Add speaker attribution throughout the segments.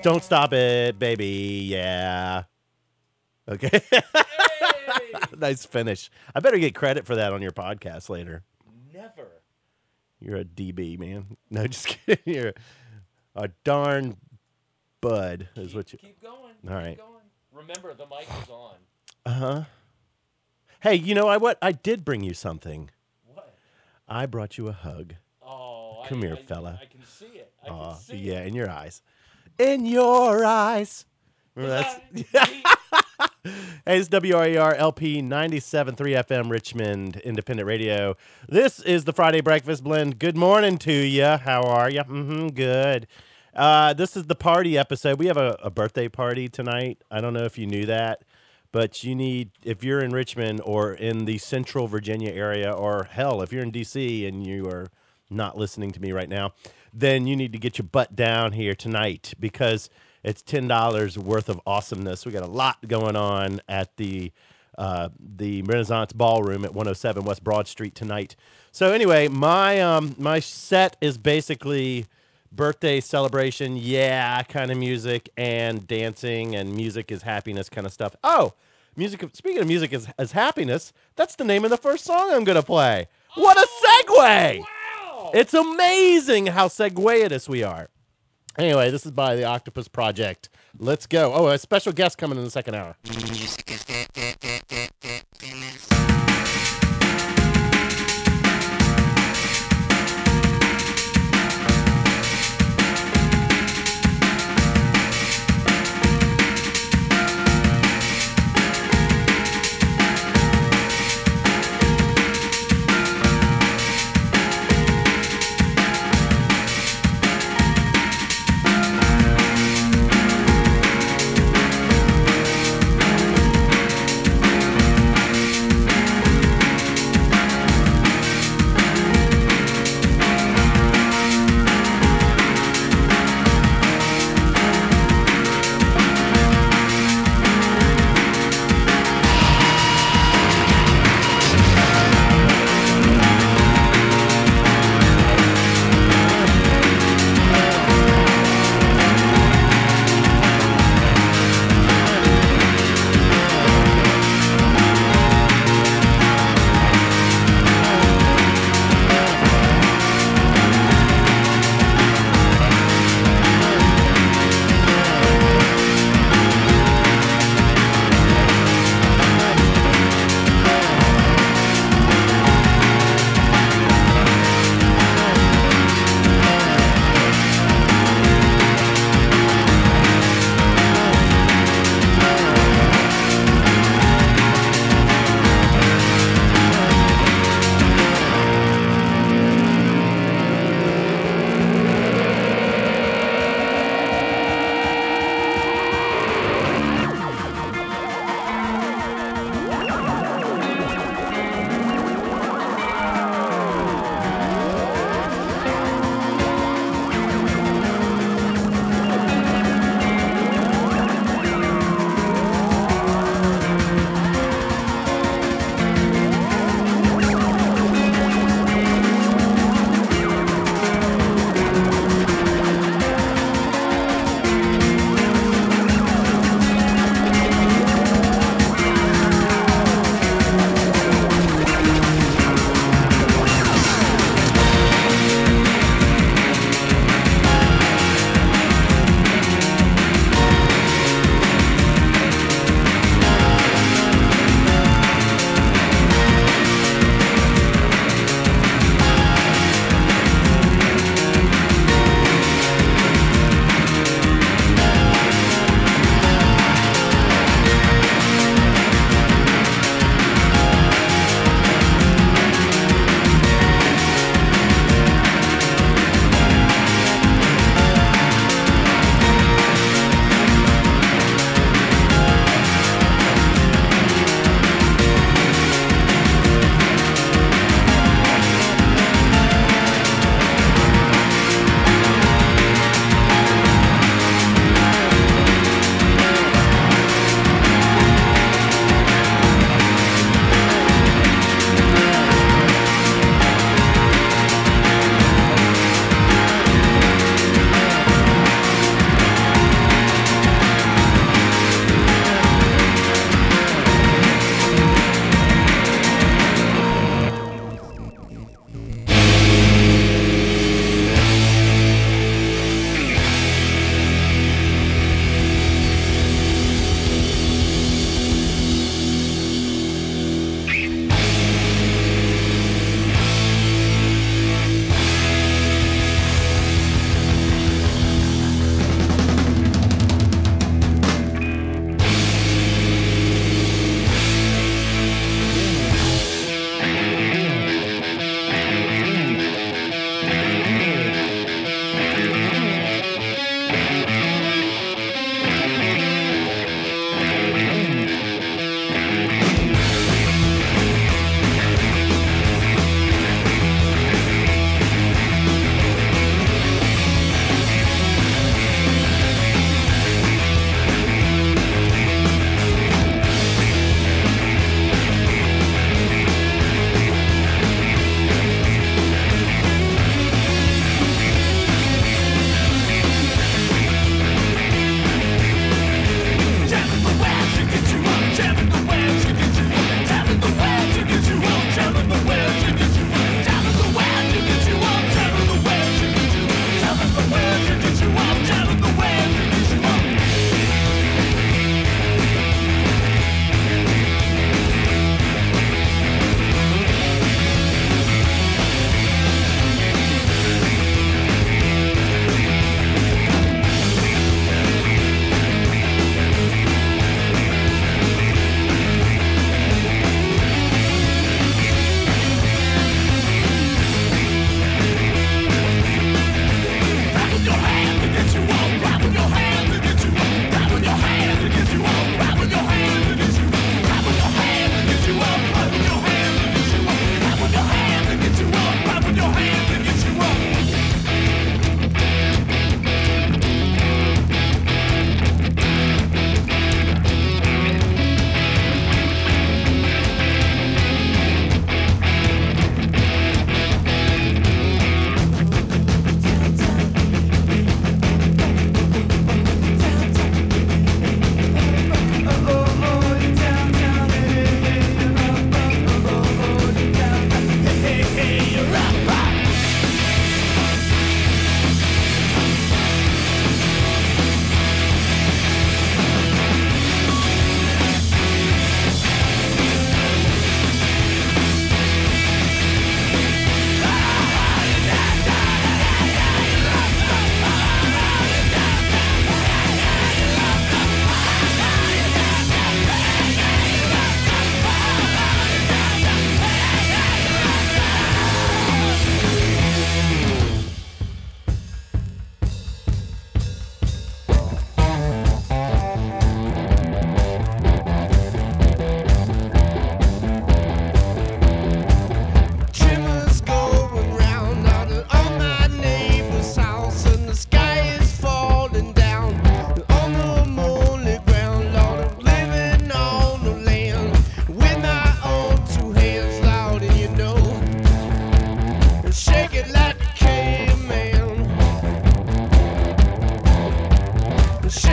Speaker 1: Don't stop it, baby. Yeah. Okay. Nice finish. I better get credit for that on your podcast later.
Speaker 2: Never.
Speaker 1: You're a DB, man. No, just kidding. You're a darn bud, is what you.
Speaker 2: Keep going.
Speaker 1: All right.
Speaker 2: Keep going. Remember, the mic is on.
Speaker 1: Uh-huh. Hey, you know what? I did bring you something.
Speaker 2: What?
Speaker 1: I brought you a hug.
Speaker 2: Oh,
Speaker 1: Come here, fella.
Speaker 2: I can see it. I can see
Speaker 1: Yeah,
Speaker 2: it.
Speaker 1: in your eyes. In your eyes. Remember Hey, it's WRER LP 97.3 FM Richmond Independent Radio. This is the Friday Breakfast Blend. Good morning to you. How are you? Good. This is the party episode. We have a birthday party tonight. I don't know if you knew that, but if you're in Richmond or in the central Virginia area, or hell, if you're in D.C. and you are not listening to me right now, then you need to get your butt down here tonight because it's $10 worth of awesomeness. We got a lot going on at the Renaissance Ballroom at 107 West Broad Street tonight. So anyway, my set is basically birthday celebration, kind of music, and dancing, and music is happiness kind of stuff. Oh, music. Speaking of music is happiness, that's the name of the first song I'm gonna play. What a segue!
Speaker 2: Wow!
Speaker 1: It's amazing how segueitous we are. Anyway, this is by the Octopus Project. Let's go. Oh, a special guest coming in the second hour.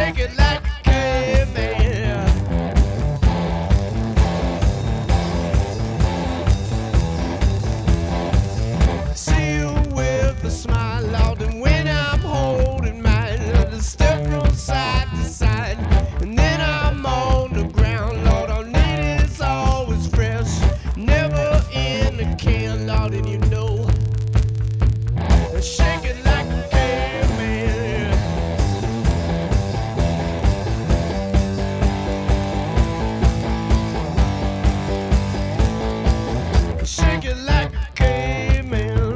Speaker 3: shake it like a caveman. See you with a smile, Lord, and when I'm holding mine, Lord, I step from side to side, and then I'm on the ground, Lord. All need is always fresh, never in a can, Lord, and you know, I shake it like a caveman. Shake it like a caveman.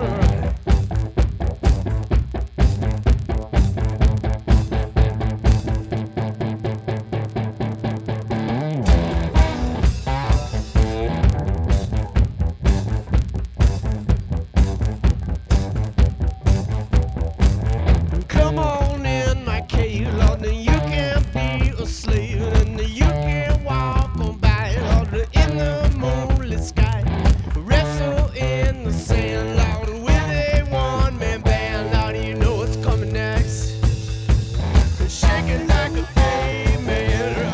Speaker 3: Come on in my cave, Lord, and you can't be a slave, and you can't walk on by, Lord, in the moonlit sky. Wrestle in the sand, Lord, with a one-man band, Lord, you know what's coming next. Shake it like a caveman.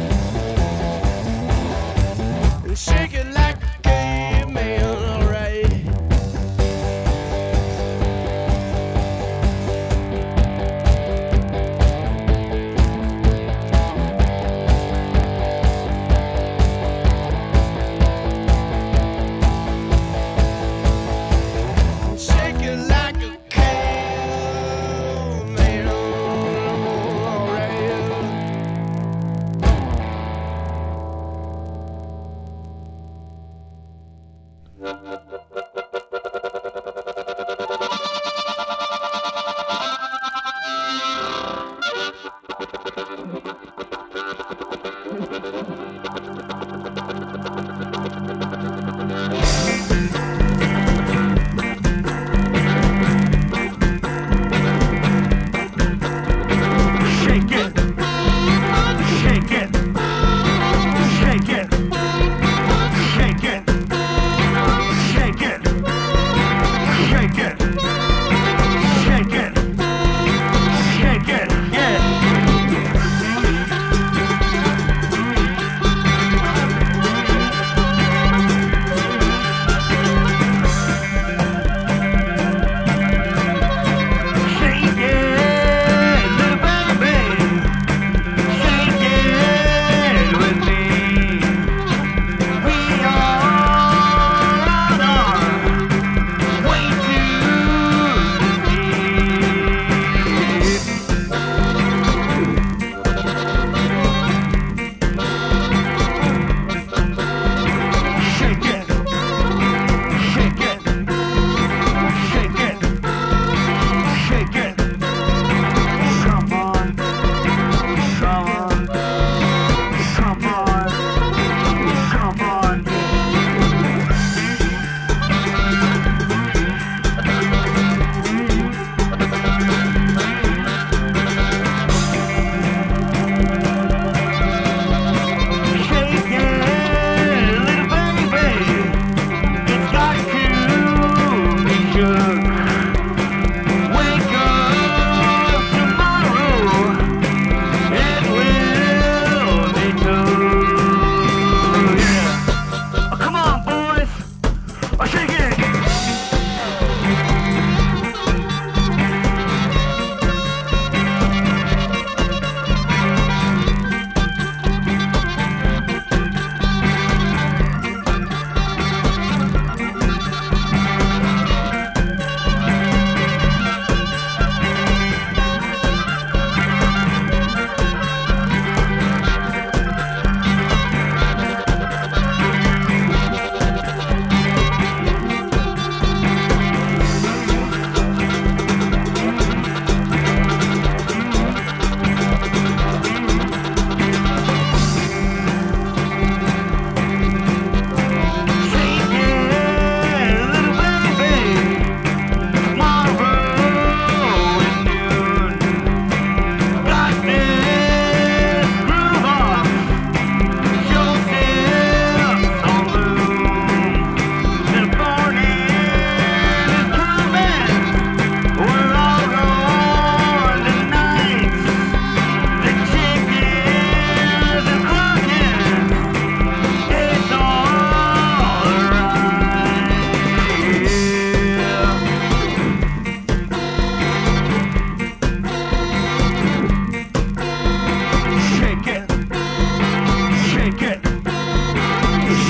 Speaker 3: Shake it like a caveman, alright. Shake it like a caveman, alright.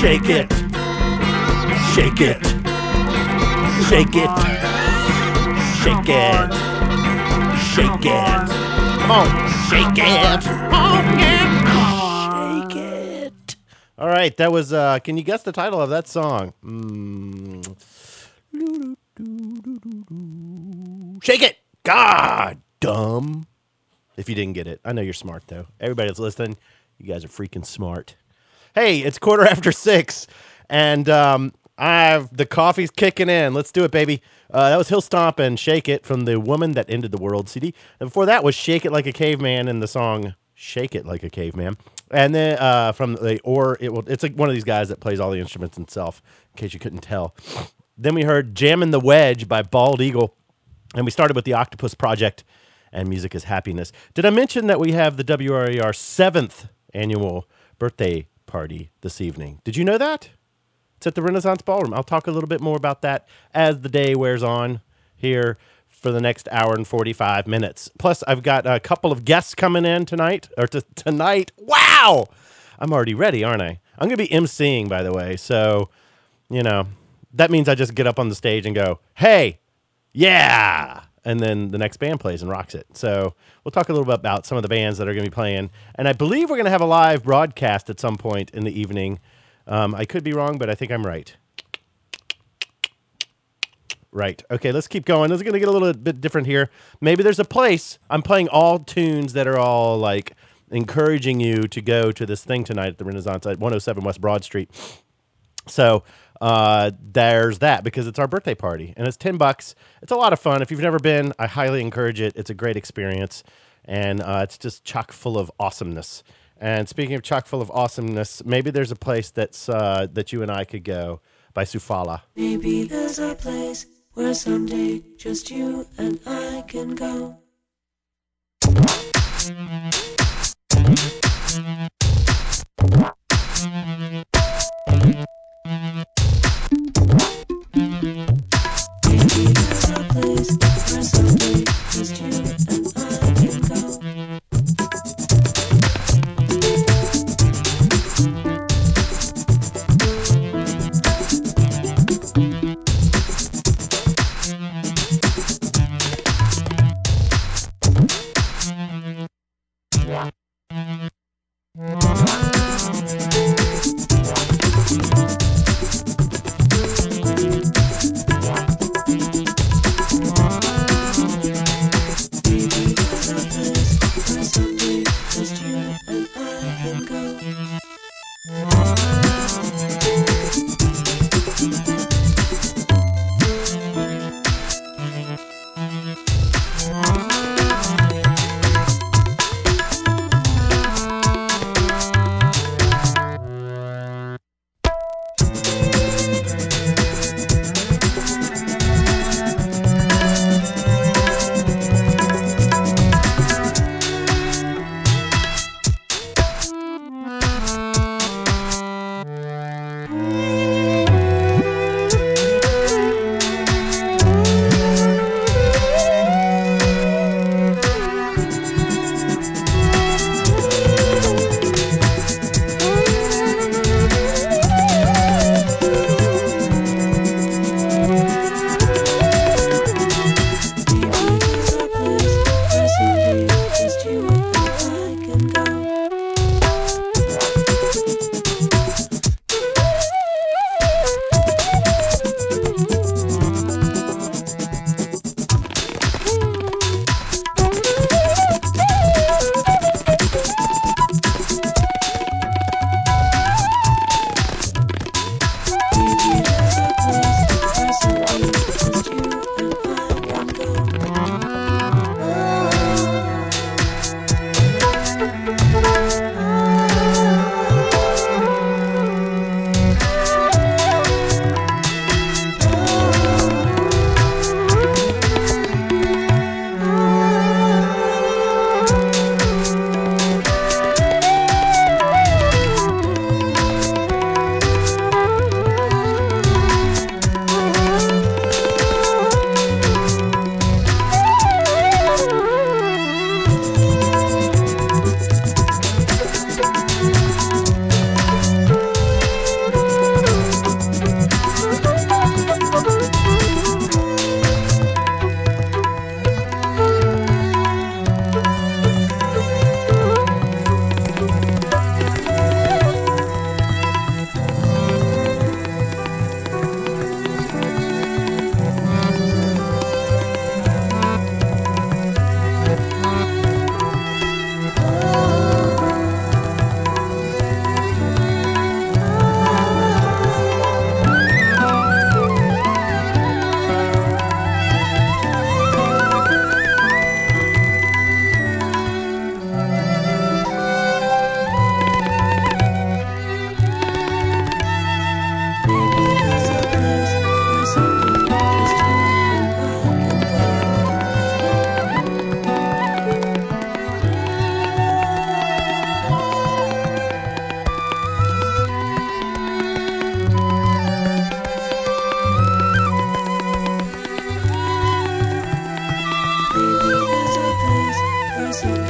Speaker 1: Shake it. Shake it. Shake it. Shake it. Shake it. Come on. Shake it. Oh, yeah. Shake it. All right. That was, can you guess the title of that song? Shake it. God, dumb. If you didn't get it. I know you're smart, though. Everybody that's listening, you guys are freaking smart. Hey, it's 6:15, and the coffee's kicking in. Let's do it, baby. That was Hill Stomp and Shake It from the Woman That Ended the World CD. And before that was Shake It Like a Caveman in the song Shake It Like a Caveman. And then from the it's like one of these guys that plays all the instruments himself, in case you couldn't tell. Then we heard Jammin' the Wedge by Bald Eagle. And we started with the Octopus Project and Music is Happiness. Did I mention that we have the WRER 7th annual birthday party this evening? Did you know that? It's at the Renaissance Ballroom. I'll talk a little bit more about that as the day wears on here for the next hour and 45 minutes. Plus, I've got a couple of guests coming in tonight. Wow! I'm already ready, aren't I? I'm going to be emceeing, by the way. So, that means I just get up on the stage and go, hey, yeah! And then the next band plays and rocks it. So we'll talk a little bit about some of the bands that are going to be playing. And I believe we're going to have a live broadcast at some point in the evening. I could be wrong, but I think I'm right. Right. Okay, let's keep going. This is going to get a little bit different here. Maybe there's a place. I'm playing all tunes that are all like encouraging you to go to this thing tonight at the Renaissance at 107 West Broad Street. So there's that, because it's our birthday party and it's $10. It's a lot of fun. If you've never been, I highly encourage it. It's a great experience, and it's just chock full of awesomeness. And speaking of chock full of awesomeness, maybe there's a place that's that you and I could go by Sufala.
Speaker 4: Maybe there's a place where someday just you and I can go. Maybe there's a place where someday just you and I can go.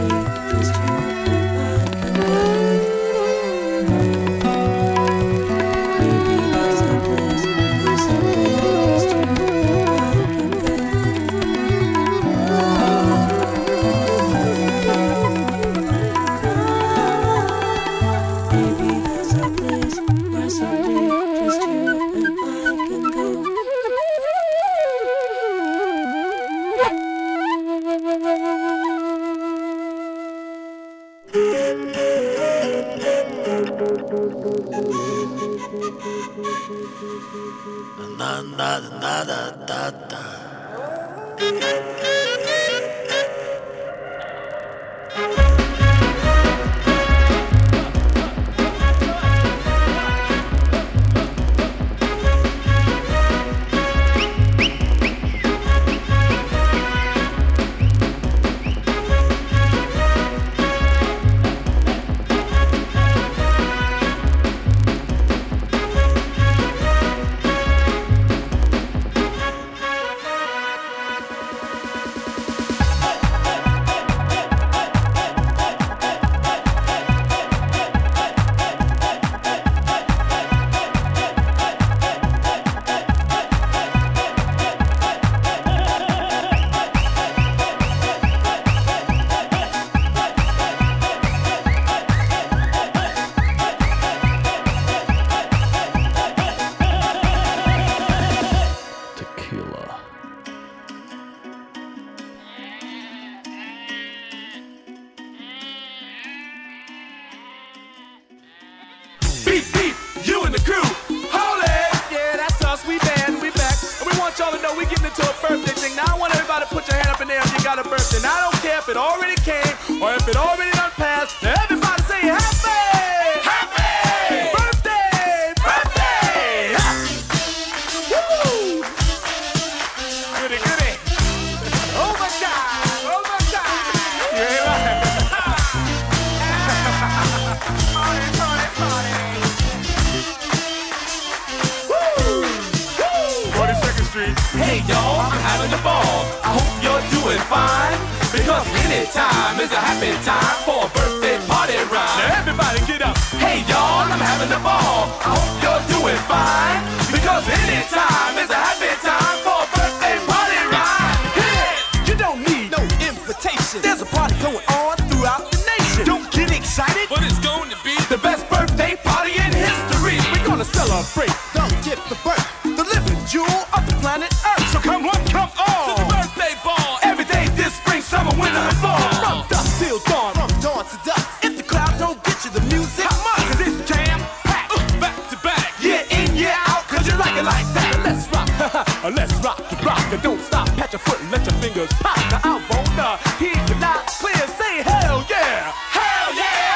Speaker 5: Hey y'all, I'm having a ball. I hope you're doing fine, because anytime is a happy time for a birthday party rhyme. Now everybody get up. Hey y'all, I'm having a ball. I hope you're doing fine, because anytime is a happy time for a birthday party rhyme. Hey, you don't need no invitation. There's a party going on throughout the nation. Don't get excited, but it's going to be the best birthday party in history. We're gonna celebrate the gift of birth, the living jewel of the planet Earth. So come on, come on to the birthday ball. Every day this spring, summer, winter, and fall. From dusk till dawn, from dawn to dusk. If the crowd don't get you the music, how much? 'Cause it's jam packed, back to back, year in, year out. 'Cause you like it like that. Let's rock, let's rock the rock, and don't stop. Pat your foot and let your fingers pop. Now I wanna hear you loud clear. Say hell yeah, hell yeah.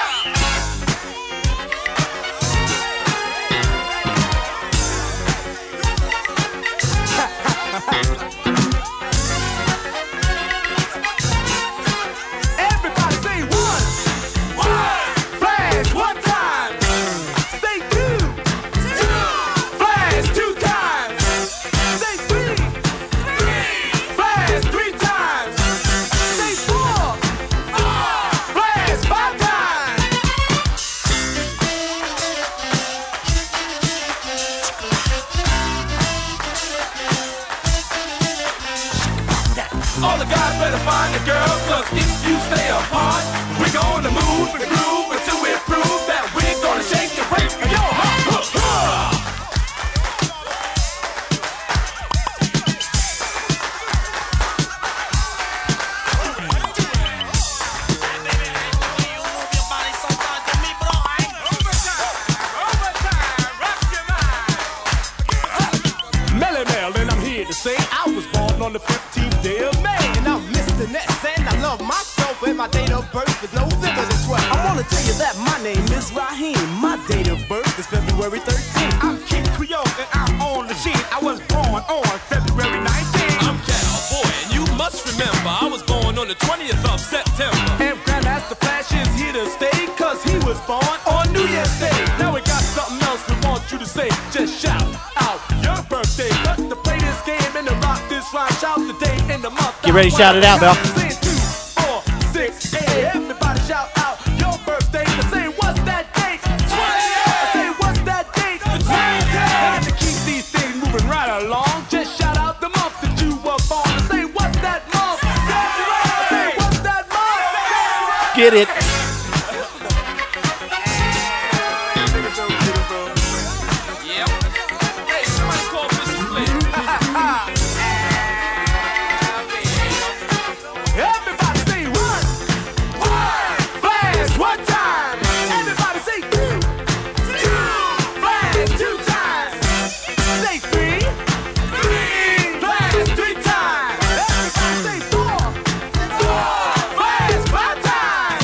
Speaker 5: Everybody say one. Flash one time. Say two. Flash two times. Say three. Flash three times. Say four. Flash five times. All the guys better find a girl, 'cause if you stay apart, we're gonna move and groove until we prove that we're gonna shake and break your heart. Melly Mel, and I'm here to say I was born on the 15th day of May, and I'm Mr. Ness, and I love myself, and my date of birth is November the 12th. I wanna tell you that my name is Raheem. My date of birth is February 13th. I'm Kid Creole, and I'm on the sheet. I was born on February 19th.
Speaker 6: I'm Cowboy, and you must remember I was born on the 20th of September.
Speaker 5: And Grandmaster Flash is here to stay, 'cause he was born on New Year's Day. Now we got something else we want you to say. Just shout out your birthday. But to play this game and to rock this rhyme, shout the day and the month.
Speaker 1: Get ready to shout it out, Bell.
Speaker 5: 2, 4, 6, 8.
Speaker 1: Hit it.
Speaker 6: Yep. Hey, somebody call Mrs. Lynn.
Speaker 5: Everybody say one. Flash, one time. Everybody say two. Flash, two times. Say three. Flash, three times. Everybody say four. Flash, five times.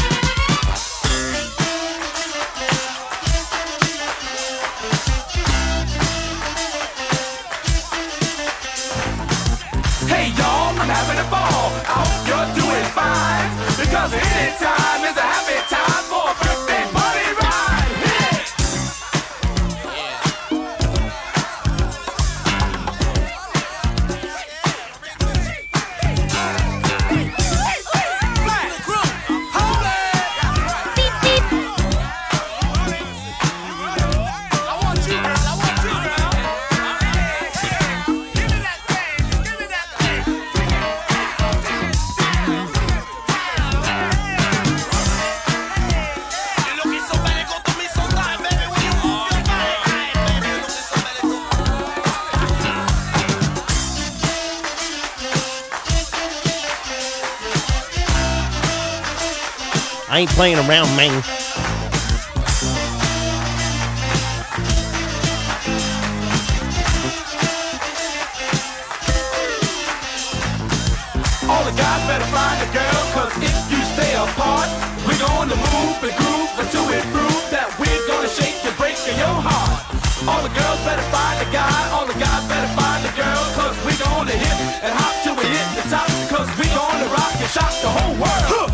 Speaker 5: Hey y'all, I'm having a ball. I hope you're doing fine. Because any time is a happy time for a birthday party ride. Hit it! Flash, hold it! I want you, girl. I want you, girl. Give me that thing. Give me that thing. You're looking so bad, it go to me so tight, baby. When you move your body, baby, you're looking so bad, it go.
Speaker 1: I ain't playing around, man.
Speaker 5: All the guys better find a girl, cause if you stay apart, we're gonna move and groove until we prove that we're gonna shake the break in your heart. All the girls better find a guy, all the guys better find a girl, cause we're gonna hit and hop till we hit the top, cause we're gonna rock and shock the whole world.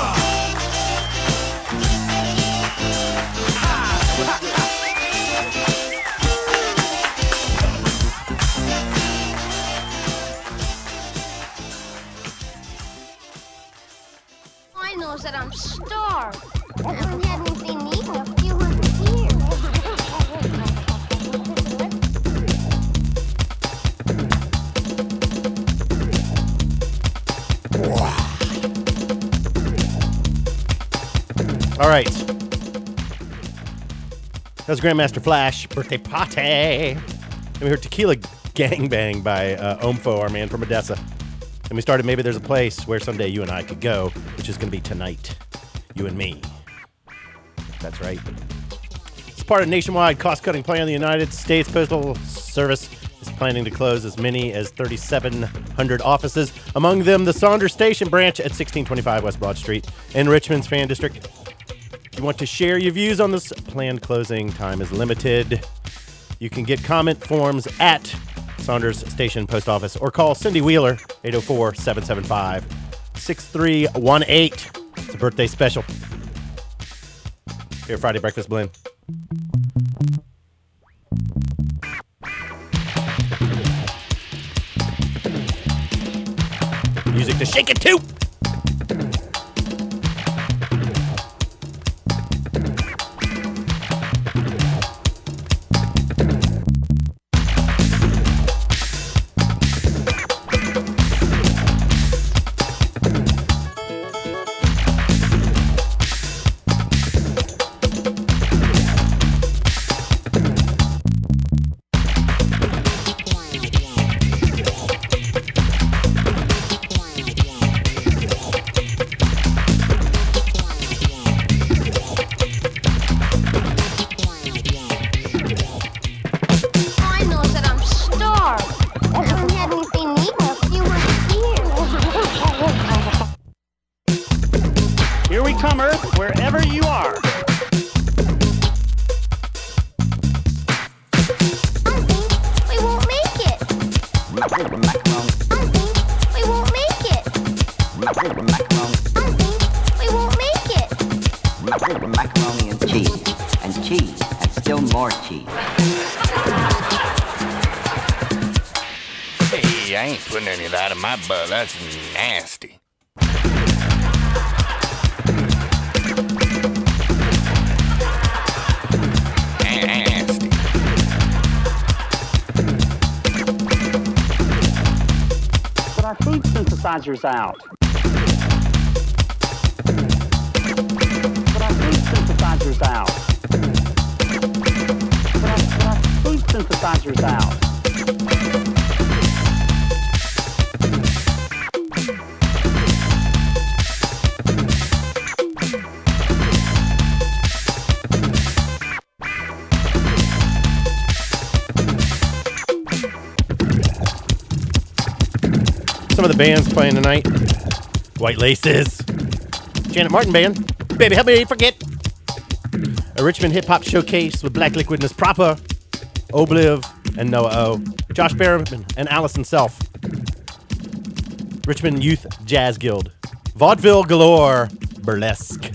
Speaker 7: I know that I'm starved. I haven't had anything to eat in a few hundred years.
Speaker 1: All right. That was Grandmaster Flash, Birthday Party. And we heard Tequila Gangbang by Omfo, our man from Odessa. And we started Maybe There's a Place Where Someday You and I Could Go, which is going to be tonight. You and me. That's right. It's part of a nationwide cost-cutting plan. The United States Postal Service is planning to close as many as 3,700 offices, among them the Saunders Station branch at 1625 West Broad Street in Richmond's Fan District. If you want to share your views on this planned closing, time is limited. You can get comment forms at Saunders Station Post Office or call Cindy Wheeler, 804-775-6318. It's a birthday special. Here, Friday Breakfast Blend. Music to shake it to.
Speaker 7: I know that I'm starved. I haven't had anything to eat in a few hundred years.
Speaker 8: Here we come, Earth, wherever you are.
Speaker 7: I think we won't make it. I think we won't make it. I think we won't make it.
Speaker 9: Macaroni and cheese, and still more cheese.
Speaker 10: Hey, I ain't putting any of that in my butt. That's nasty. Nasty.
Speaker 8: But our food synthesizer's out. Mr. South.
Speaker 1: Some of the bands playing tonight. White Laces. Janet Martin Band. Baby, help me forget. A Richmond hip-hop showcase with Black Liquid Miss Proper, Obliv, and Noah O. Josh Berriman and Allison Self. Richmond Youth Jazz Guild. Vaudeville Galore. Burlesque.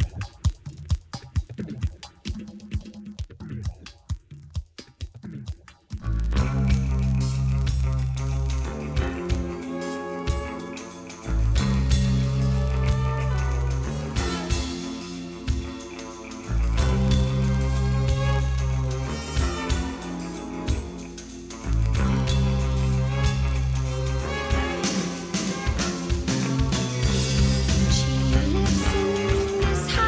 Speaker 7: She lives in this house.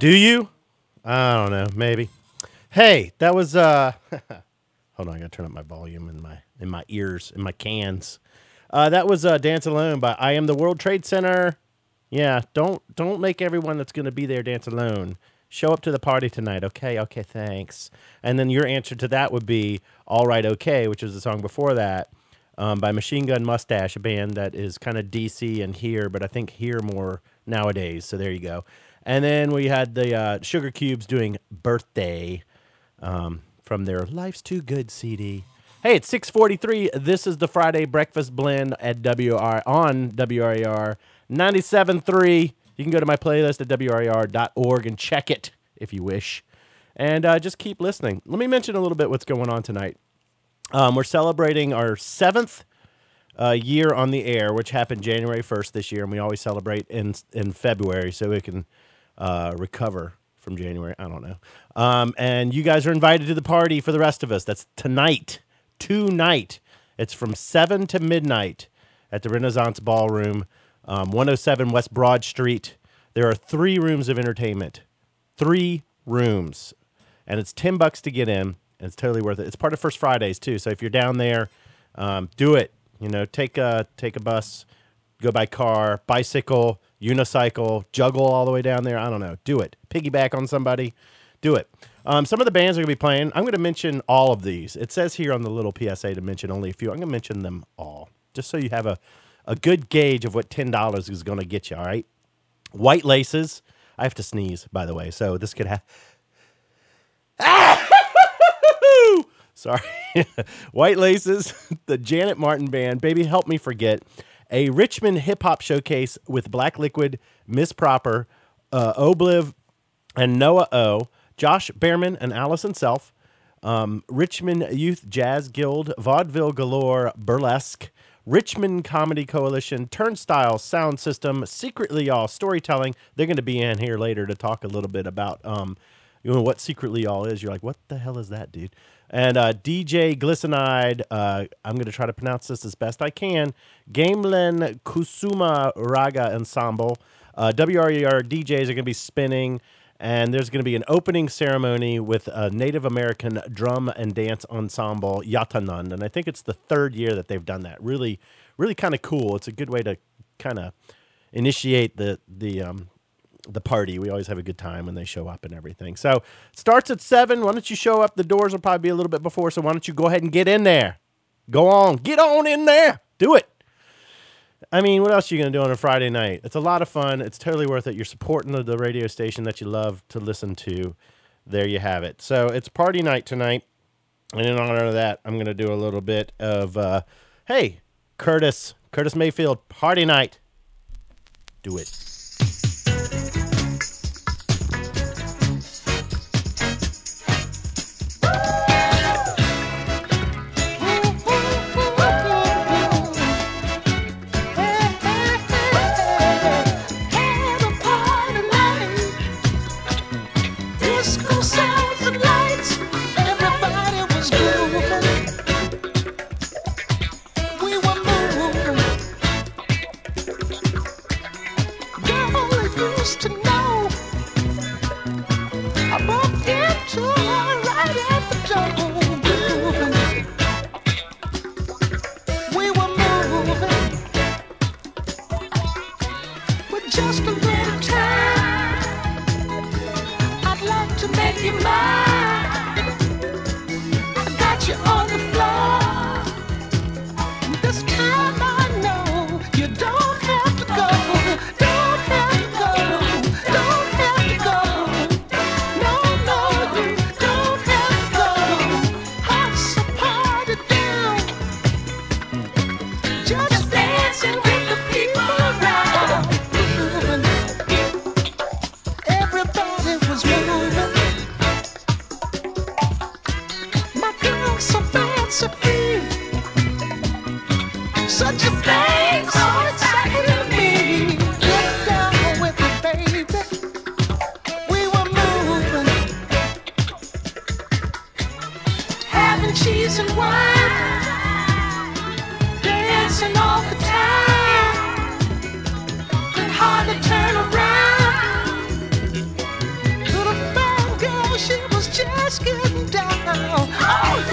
Speaker 1: Do you? I don't know. Maybe. Hey, that was hold on, I gotta turn up my volume in my ears, in my cans. That was Dance Alone by I Am the World Trade Center. Yeah, don't make everyone that's gonna be there dance alone. Show up to the party tonight, okay? Okay, thanks. And then your answer to that would be All Right, Okay, which was the song before that, by Machine Gun Mustache, a band that is kind of DC and here, but I think here more nowadays. So there you go. And then we had the Sugar Cubes doing Birthday from their Life's Too Good CD. Hey, it's 6:43. This is the Friday Breakfast Blend at on WRAR 97.3. You can go to my playlist at WRAR.org and check it if you wish. And just keep listening. Let me mention a little bit what's going on tonight. We're celebrating our 7th year on the air, which happened January 1st this year, and we always celebrate in February so we can recover from January. I don't know. And you guys are invited to the party for the rest of us. That's tonight. It's from 7 to midnight at the Renaissance Ballroom, 107 West Broad Street. There are 3 rooms of entertainment. 3 rooms. And it's $10 to get in. And it's totally worth it. It's part of First Fridays, too. So if you're down there, do it. You know, take a bus, go by car, bicycle, unicycle, juggle all the way down there. I don't know. Do it. Piggyback on somebody. Do it. Some of the bands are going to be playing. I'm going to mention all of these. It says here on the little PSA to mention only a few. I'm going to mention them all, just so you have a good gauge of what $10 is going to get you, all right? White Laces. I have to sneeze, by the way, so this could have... Sorry. White Laces, the Janet Martin Band, Baby Help Me Forget, a Richmond hip-hop showcase with Black Liquid, Miss Proper, Obliv, and Noah O., Josh Behrman and Allison Self, Richmond Youth Jazz Guild, Vaudeville Galore, Burlesque, Richmond Comedy Coalition, Turnstile Sound System, Secretly Y'all Storytelling. They're going to be in here later to talk a little bit about what Secretly Y'all is. You're like, what the hell is that, dude? And DJ Glycinide, I'm going to try to pronounce this as best I can, Gamelin Kusuma Raga Ensemble. WRER DJs are going to be spinning, and there's going to be an opening ceremony with a Native American drum and dance ensemble, Yatanand, and I think it's the 3rd year that they've done that. Really, really kind of cool. It's a good way to kind of initiate the party. We always have a good time when they show up and everything. So it starts at 7. Why don't you show up? The doors will probably be a little bit before, so why don't you go ahead and get in there? Go on. Get on in there. Do it. I mean, what else are you going to do on a Friday night? It's a lot of fun. It's totally worth it. You're supporting the radio station that you love to listen to. There you have it. So it's party night tonight. And in honor of that, I'm going to do a little bit of, hey, Curtis Mayfield, party night. Do it.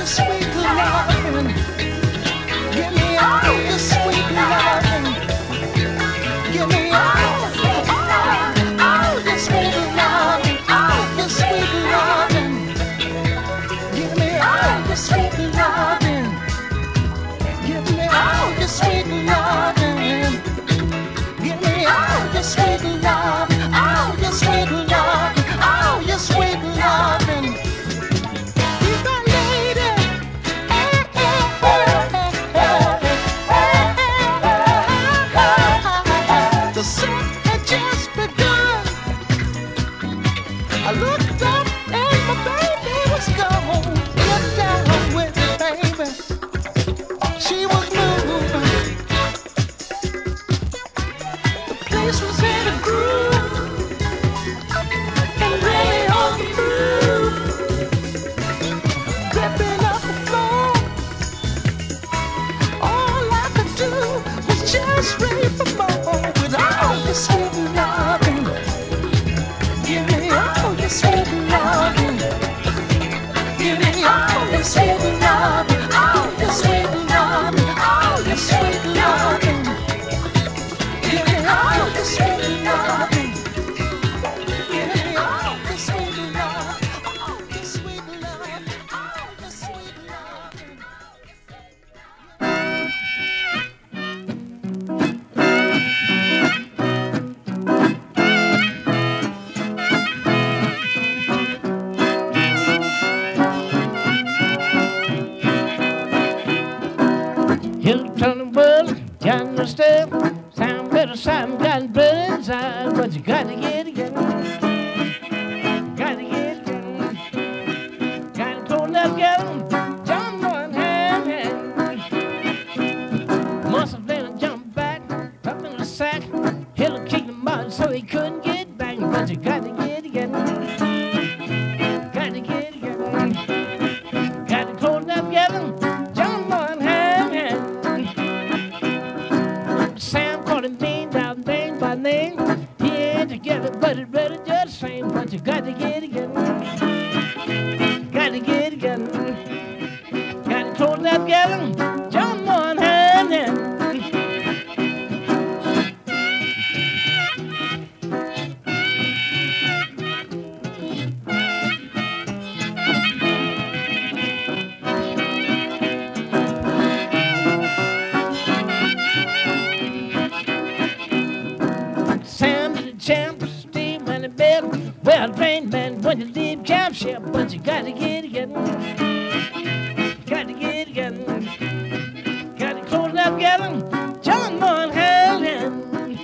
Speaker 3: your sweet loving. Give me all your sweet loving. Give me all your sweet loving. All your sweet loving. All your sweet loving. Give me all your sweet loving. Give me all your sweet loving. Give me all your sweet loving. All your sweet loving. All your sweet loving. You my lady. The sun had just begun. I looked up and my baby was gone. Get down with it, baby. She was moving. The place was in a groove and really on the move. Gripping up the floor. All I could do was just rape the ball with all your sweet loving. Give me all your sweet loving. Give me all your sweet loving. All your sweet loving. All your sweet loving. Give me all your sweet loving. Give me all your sweet loving. All your sweet loving. All your sweet loving.
Speaker 11: Hilton the world, got no step. Sound better, sound got blood inside, but you gotta get it, get it. Gotta get it, get it. Gotta close up, get 'em. Jump one hand, hand. Must have been a jump back, up in the sack. Hill kicked him out so he couldn't get back, but you gotta get it, get it. Gotta get it, get it. Gotta close up, get 'em. Jump one hand, hand. Sam called him Bean down name by name. He ain't together, but it's better just the same. But you gotta get it, get it. Gotta get it, get it. Gotta close up, get 'em. Jump one hand, hand. Sam is the champ, Steve and the bell. Well trained man when you leave campship, but you gotta get it, get it. Gotta get it, get it. Gotta close up, get 'em. John one hand, hand.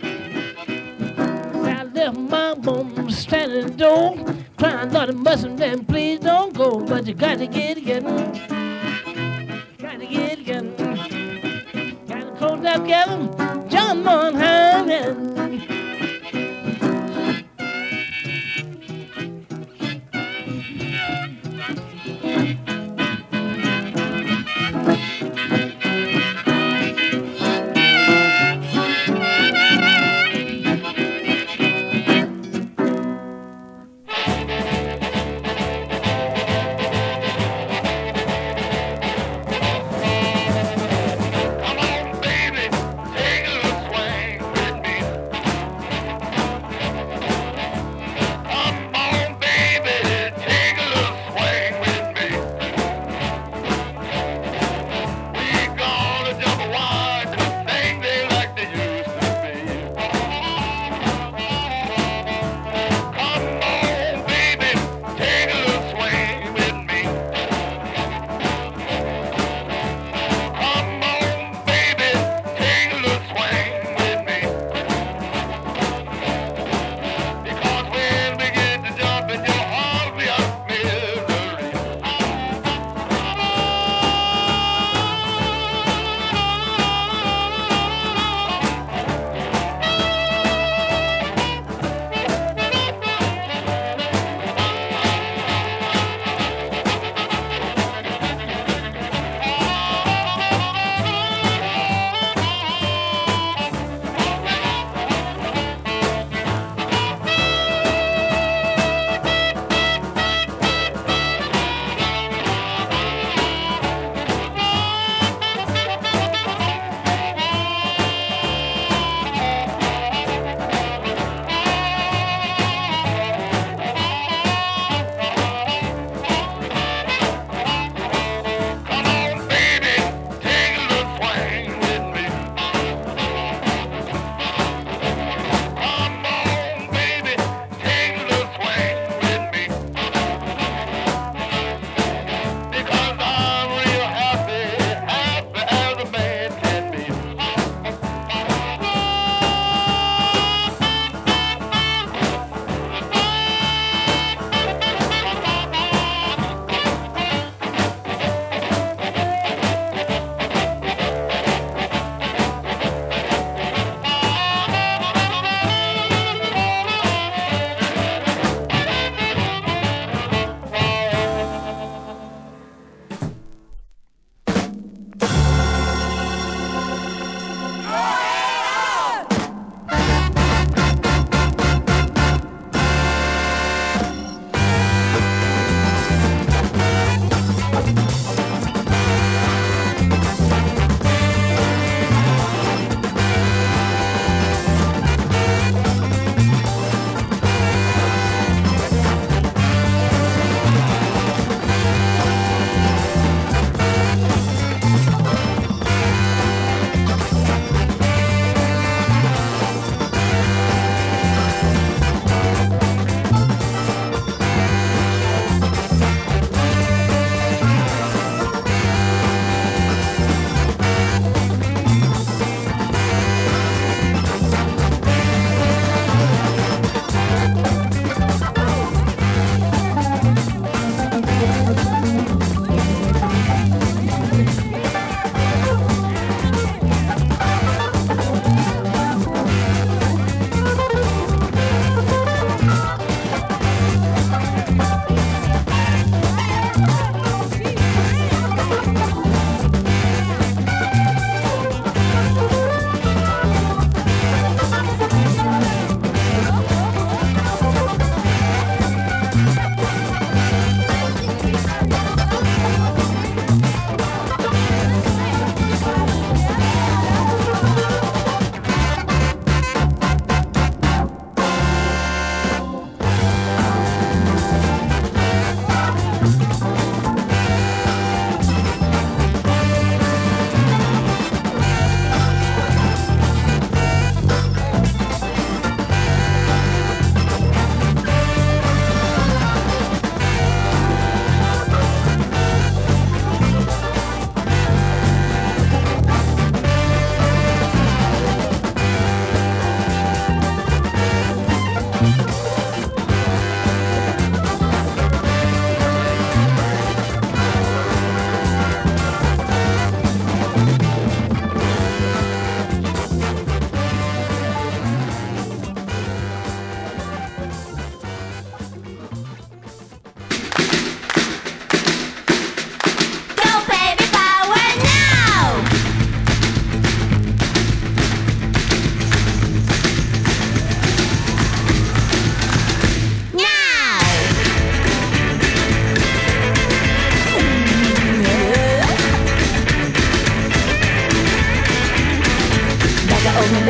Speaker 11: I left my mom standing at the door, crying, Lord, it mustn't then please don't go, but you gotta get it, get it. Gotta get it, get it. Gotta close up, get 'em. John one hand, hand.
Speaker 3: Come on, baby, take a little swing with me.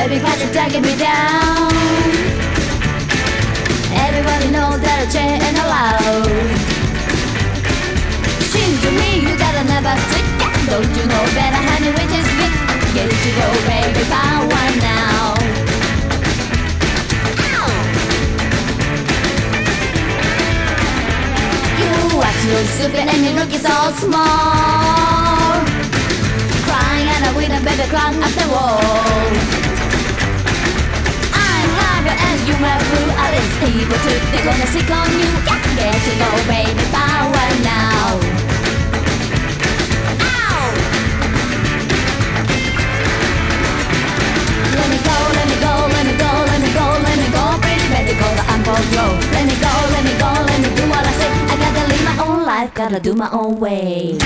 Speaker 12: baby, cause you're dragging me down. Everybody knows that a chair ain't allowed. Seems to me you gotta never stick. Don't you know better, honey, which is good? Get it to go, baby, power now. You act so stupid and you look so small. Crying and a winner, baby, climb up the wall. I'm larger and you my blue Alice. Evil too, they're gonna stick on you. Get to go, baby, power now. Ow! Let me go, let me go, let me go, let me go, let me go, pretty baby, go the uncontrol. Let me go, let me go, let me do what I say. I gotta live my own life, gotta do my own way.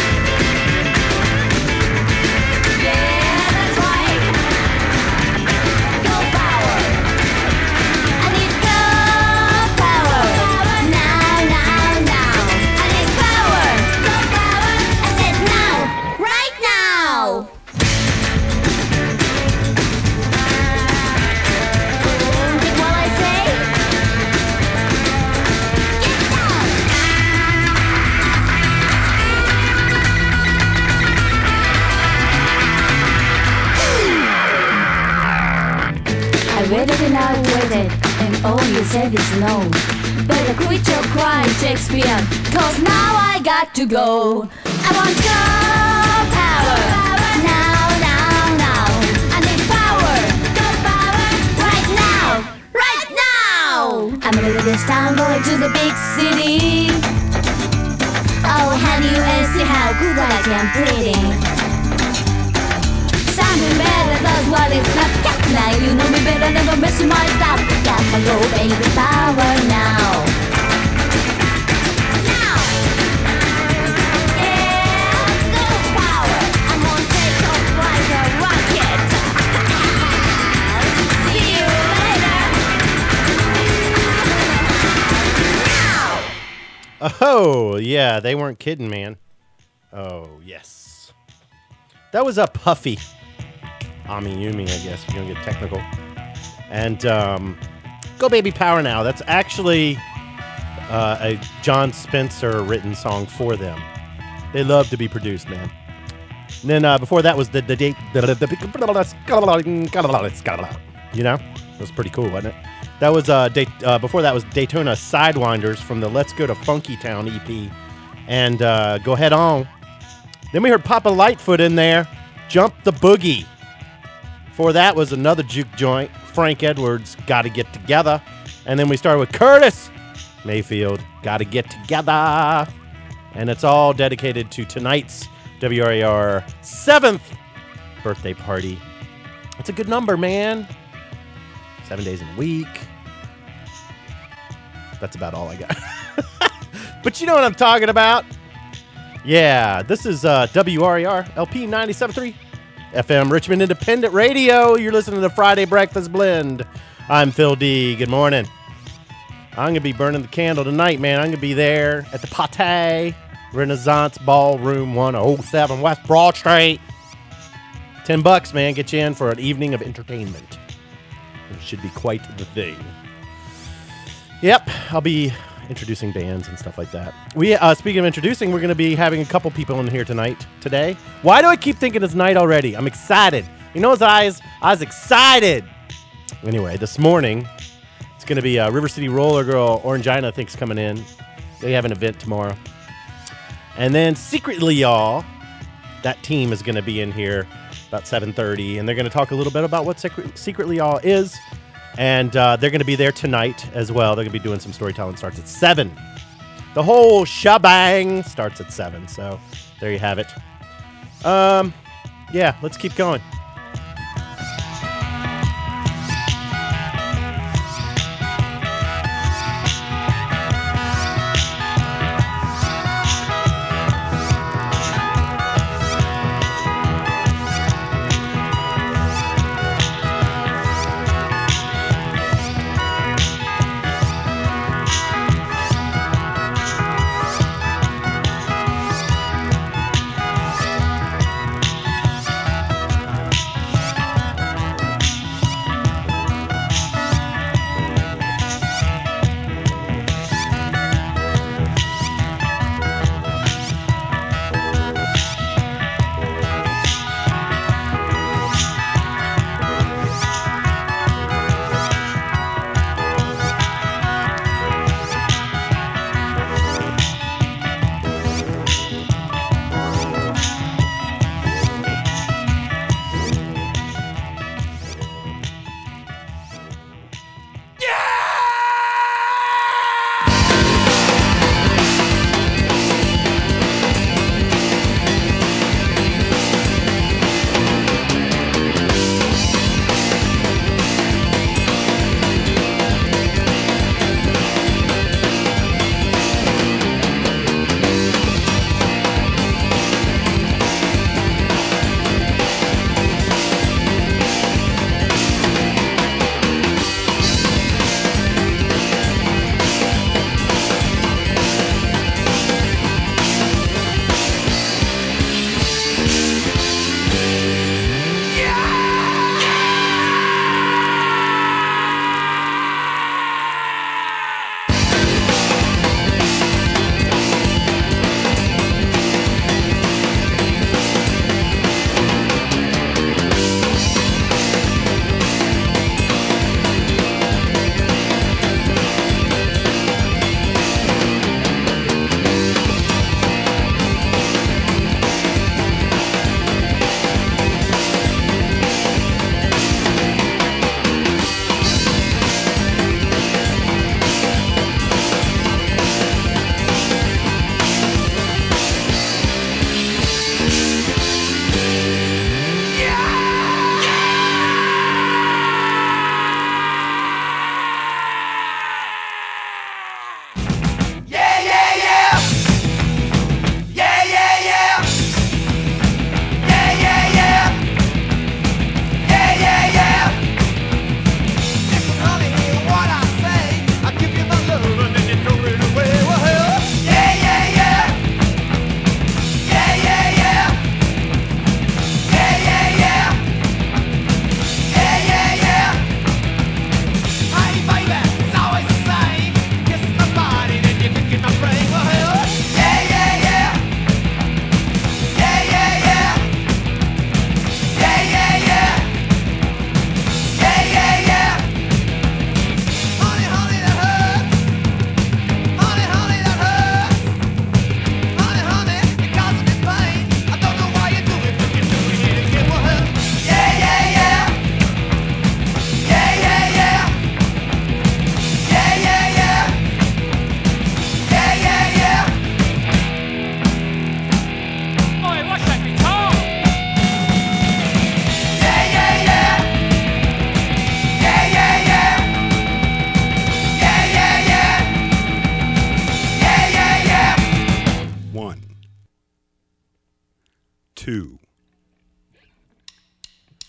Speaker 12: Waited and I waited, and all you said is no. Better quit your crying, Shakespeare, cause now I got to go. I want girl power, now, now, now. I need power, girl power, right now, right now. I'm leaving this town, going to the big city. Oh, honey, you ain't see how good I am pleading. Something better, that's what it's not. Now you know me better, never miss my stop. Got my go, baby, power now. Now! Yeah, go power. I'm gonna take off like a rocket. See you later. Now!
Speaker 1: Oh, yeah, they weren't kidding, man. Oh, yes. That was a Puffy. Ami Yumi, I guess, if you're going to get technical. And Go Baby Power Now. That's actually a John Spencer written song for them. They love to be produced, man. And then before that was the you know? It was pretty cool, wasn't it? That was before that was Daytona Sidewinders from the Let's Go to Funky Town EP. And Go Head On. Then we heard Papa Lightfoot in there. Jump the Boogie. Before that was another juke joint, Frank Edwards, Gotta Get Together. And then we started with Curtis Mayfield, Gotta Get Together. And it's all dedicated to tonight's WRAR 7th birthday party. It's a good number, man. 7 days in a week. That's about all I got. But you know what I'm talking about. Yeah, this is WRAR LP 97.3. FM Richmond Independent Radio. You're listening to the Friday Breakfast Blend. I'm Phil D. Good morning. I'm going to be burning the candle tonight, man. I'm going to be there at the Pate Renaissance Ballroom 107 West Broad Street. $10, man. Get you in for an evening of entertainment. It should be quite the thing. Yep, I'll be introducing bands and stuff like that. We speaking of introducing, we're going to be having a couple people in here today. Why do I keep thinking it's night already? I'm excited. You know his eyes? I was excited. Anyway, this morning, it's going to be River City Roller Girl. Orangina, I think, is coming in. They have an event tomorrow. And then Secretly Y'all, that team is going to be in here about 7:30, and they're going to talk a little bit about what Secretly Y'all is. And they're going to be there tonight as well. They're going to be doing some storytelling. Starts at 7. The whole shebang starts at 7. So there you have it. Yeah, let's keep going.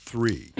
Speaker 13: 3.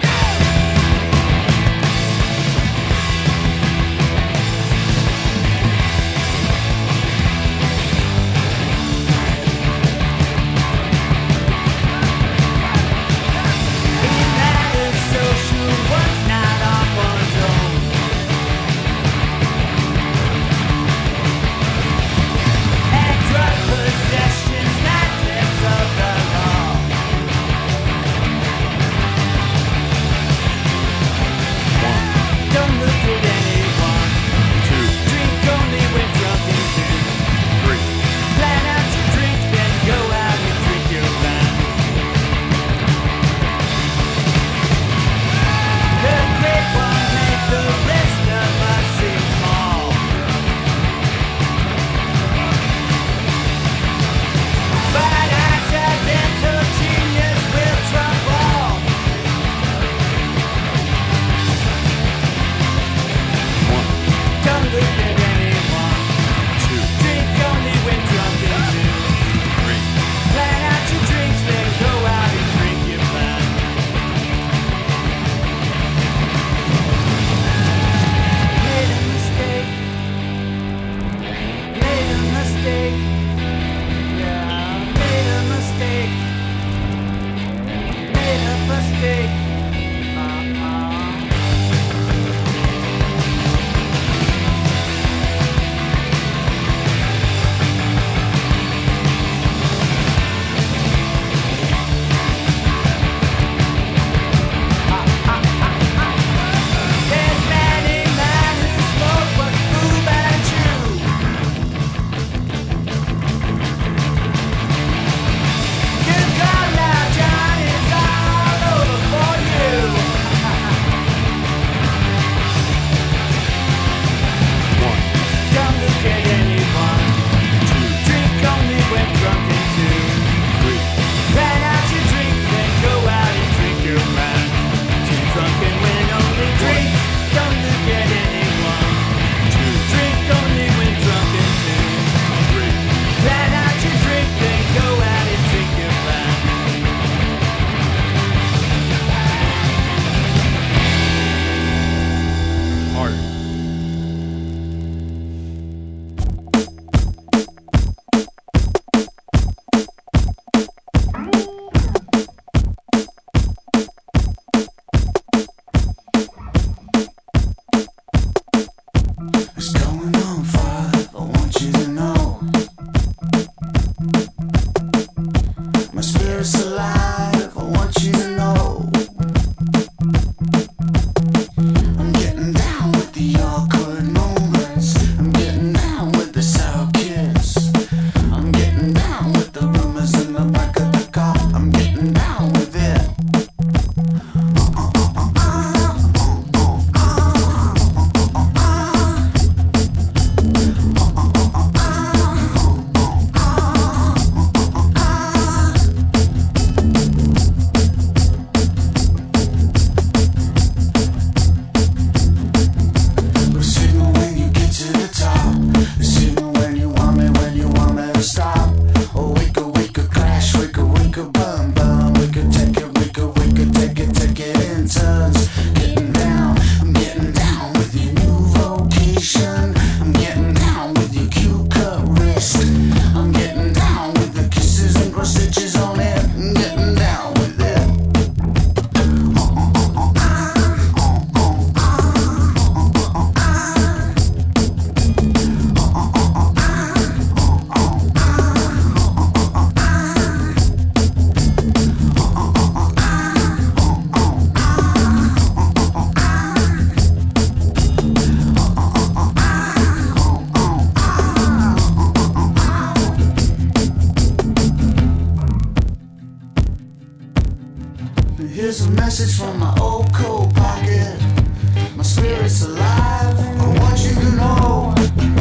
Speaker 3: Here's a message from my old coat pocket. My spirit's alive, I want you to know.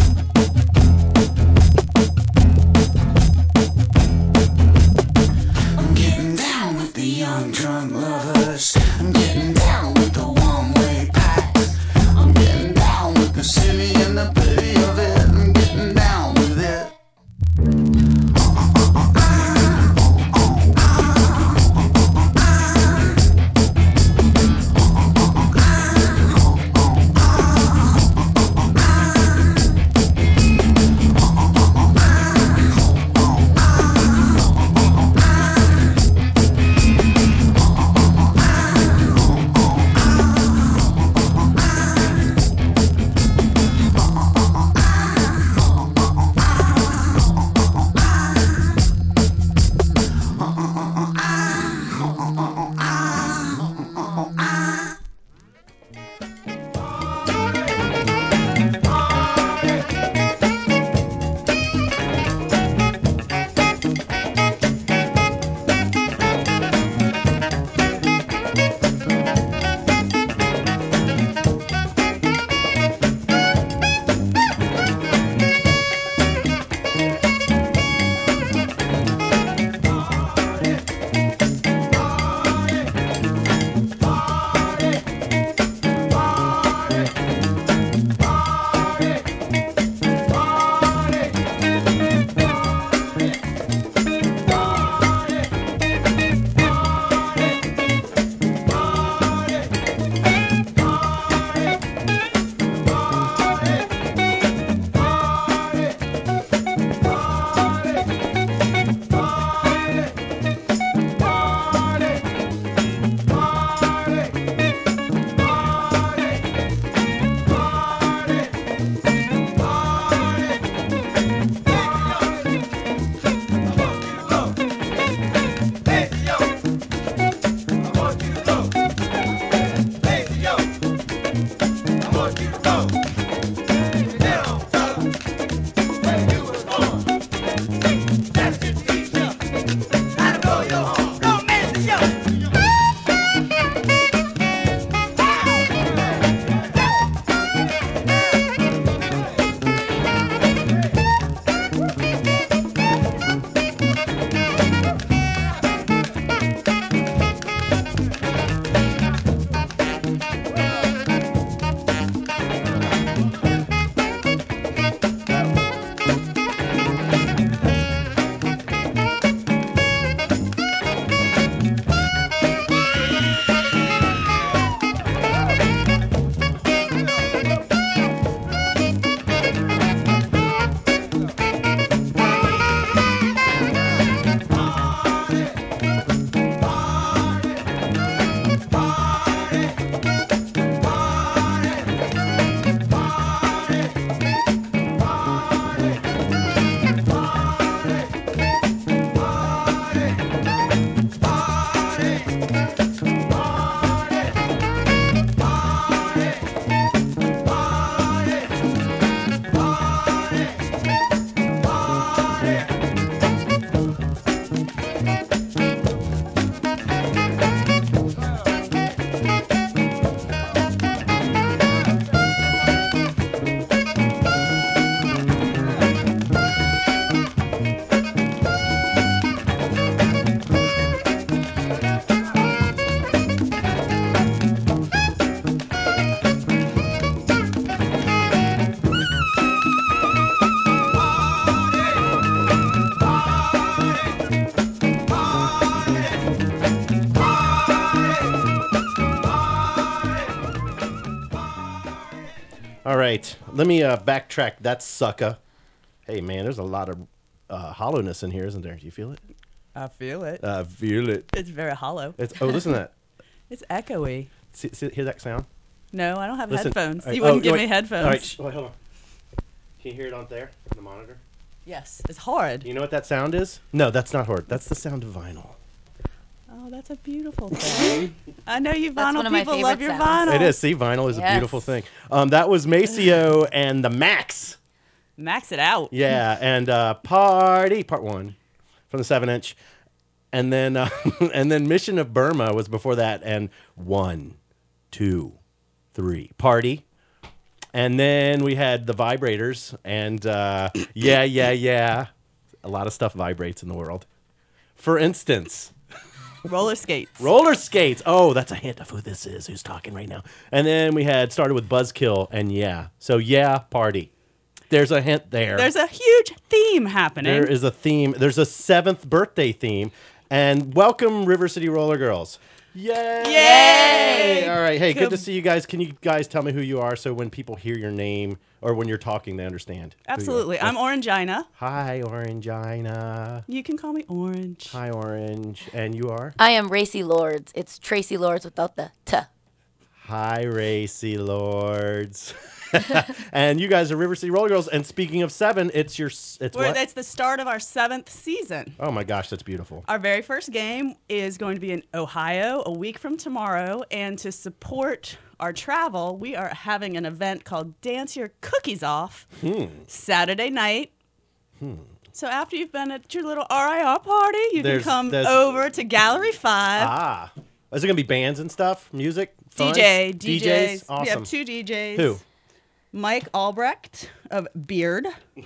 Speaker 3: I'm getting down with the young drunk lovers. I'm getting down with the one-way pack. I'm getting down with the city and the pity of it. I'm getting down with it.
Speaker 1: All right, let me backtrack that sucker. Hey, man, there's a lot of hollowness in here, isn't there? Do you feel it?
Speaker 13: I feel it.
Speaker 1: I feel it.
Speaker 13: It's very hollow.
Speaker 1: Listen to that.
Speaker 13: It's echoey.
Speaker 1: Hear that sound?
Speaker 13: No, I don't have
Speaker 1: Listen.
Speaker 13: headphones.
Speaker 1: All right.
Speaker 13: You wouldn't give
Speaker 1: wait.
Speaker 13: me headphones.
Speaker 1: All right, wait, hold on. Can you hear it on there, on the monitor?
Speaker 13: Yes, it's hard.
Speaker 1: You know what that sound is? No, that's not hard. That's the sound of vinyl.
Speaker 13: Oh, that's a beautiful thing. I know you
Speaker 12: That's
Speaker 13: vinyl
Speaker 12: one of my
Speaker 13: people love
Speaker 12: favorite
Speaker 13: your
Speaker 12: sounds.
Speaker 13: vinyl.
Speaker 1: It is. See, vinyl is a
Speaker 12: Yes.
Speaker 1: beautiful thing. That was Maceo and the Max.
Speaker 13: Max it out.
Speaker 1: Yeah, and Party, part 1 from the 7-inch. And then and then Mission of Burma was before that, and 1, 2, 3, Party. And then we had the Vibrators, and yeah. A lot of stuff vibrates in the world. For instance,
Speaker 13: Roller skates.
Speaker 1: roller skates. Oh, that's a hint of who this is, who's talking right now. And then we had started with Buzzkill, and yeah. So yeah, Party. There's a hint there.
Speaker 13: There's a huge theme happening.
Speaker 1: There is a theme. There's a 7th birthday theme. And welcome, River City Roller Girls. Yay!
Speaker 13: Yay!
Speaker 1: All right. Hey, good to see you guys. Can you guys tell me who you are so when people hear your name or when you're talking, they understand? who you are?
Speaker 13: Absolutely. I'm Orangina.
Speaker 1: Hi, Orangina.
Speaker 13: You can call me Orange.
Speaker 1: Hi, Orange. And you are?
Speaker 12: I am Racy Lords. It's Tracy Lords without the T.
Speaker 1: Hi, Racy Lords. And you guys are River City Roller Girls. And speaking of 7, it's what?
Speaker 13: It's the start of our 7th season.
Speaker 1: Oh my gosh, that's beautiful.
Speaker 13: Our very first game is going to be in Ohio a week from tomorrow. And to support our travel, we are having an event called Dance Your Cookies Off Saturday night. So after you've been at your little RIR party, you can come over to Gallery 5.
Speaker 1: Ah. Is it going to be bands and stuff? Music? Fun?
Speaker 13: DJs.
Speaker 1: Awesome.
Speaker 13: We have 2 DJs.
Speaker 1: Who?
Speaker 13: Mike Albrecht of Beard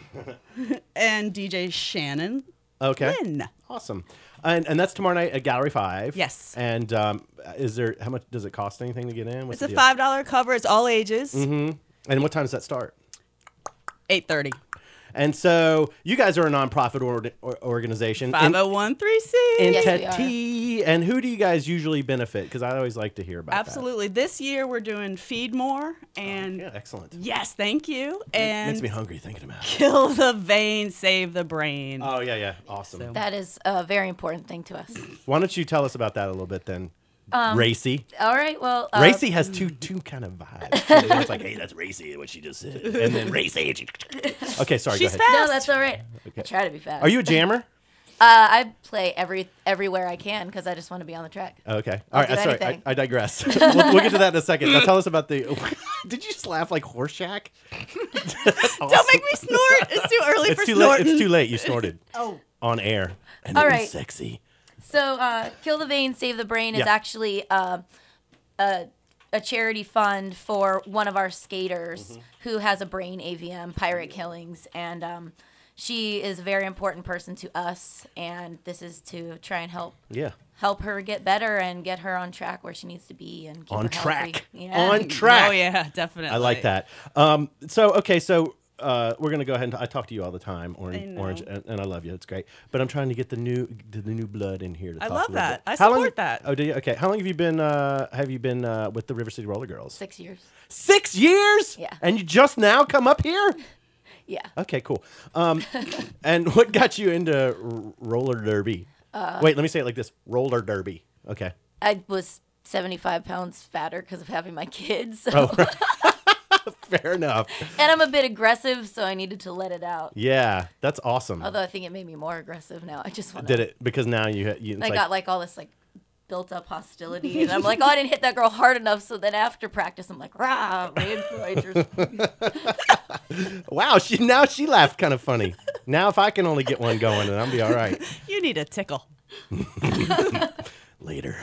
Speaker 13: and DJ Shannon Lynn.
Speaker 1: Awesome. And that's tomorrow night at Gallery 5.
Speaker 13: Yes.
Speaker 1: And how much does it cost anything to get in? What's
Speaker 13: It's a
Speaker 1: the deal?
Speaker 13: $5 cover. It's all ages.
Speaker 1: Mm-hmm. And what time does that start?
Speaker 13: 8:30.
Speaker 1: And so you guys are a nonprofit organization.
Speaker 13: 501(c)(3).
Speaker 1: Entity. And who do you guys usually benefit? Because I always like to hear about
Speaker 13: Absolutely. This year we're doing Feed More and
Speaker 1: yeah, excellent.
Speaker 13: Yes, thank you.
Speaker 1: It
Speaker 13: And
Speaker 1: makes me hungry thinking about it.
Speaker 13: Kill the vein, save the brain.
Speaker 1: Oh yeah, awesome.
Speaker 12: That is a very important thing to us.
Speaker 1: Why don't you tell us about that a little bit then?
Speaker 12: Um,
Speaker 1: Racy.
Speaker 12: All right, well.
Speaker 1: Racy has two kind of vibes. It's like, hey, that's Racy, what she just said. And then Racy. Okay, sorry,
Speaker 12: She's
Speaker 1: go ahead.
Speaker 12: fast. No, that's all right.
Speaker 1: Okay.
Speaker 12: I try to be fast.
Speaker 1: Are you a jammer?
Speaker 12: I play everywhere I can because I just want to be on the track.
Speaker 1: Okay.
Speaker 12: I'll
Speaker 1: All right,
Speaker 12: do
Speaker 1: sorry,
Speaker 12: anything.
Speaker 1: I digress. we'll get to that in a second. Now tell us about the... Did you just laugh like Horseshack?
Speaker 13: Don't make me snort. It's too early for snorting.
Speaker 1: It's too late. You snorted.
Speaker 13: Oh.
Speaker 1: On air. And
Speaker 12: All
Speaker 1: it
Speaker 12: right.
Speaker 1: was sexy.
Speaker 12: So, Kill the Vein, Save the Brain is
Speaker 1: Yeah.
Speaker 12: actually a charity fund for one of our skaters who has a brain AVM, Pirate Killings, and she is a very important person to us, and this is to try and help her get better and get her on track where she needs to be and keep
Speaker 1: On
Speaker 12: her
Speaker 1: track.
Speaker 12: healthy. Yeah.
Speaker 1: On track.
Speaker 13: Oh, yeah, definitely.
Speaker 1: I like that. So we're gonna go ahead and I talk to you all the time, Orange, and I love you. It's great. But I'm trying to get the new blood in here. To
Speaker 13: I
Speaker 1: talk
Speaker 13: love
Speaker 1: a little
Speaker 13: that.
Speaker 1: bit.
Speaker 13: I
Speaker 1: How long-
Speaker 13: support that.
Speaker 1: Oh, do you? Okay. How long have you been with the River City Roller Girls?
Speaker 12: 6 years.
Speaker 1: 6 years?
Speaker 12: Yeah.
Speaker 1: And you just now come up here?
Speaker 12: Yeah.
Speaker 1: Okay, cool. And what got you into roller derby? Wait, let me say it like this: roller derby. Okay.
Speaker 12: I was 75 pounds fatter because of having my kids. So.
Speaker 1: Oh, fair enough.
Speaker 12: And I'm a bit aggressive, so I needed to let it out.
Speaker 1: Yeah, that's awesome.
Speaker 12: Although I think it made me more aggressive now. I just want
Speaker 1: Did it because now you it's
Speaker 12: I got like all this like built up hostility, and I'm like, oh, I didn't hit that girl hard enough. So then after practice, I'm like, rah, ragers.
Speaker 1: Wow, she laughed kind of funny. Now if I can only get one going, then I'll be all right.
Speaker 13: You need a tickle.
Speaker 1: Later.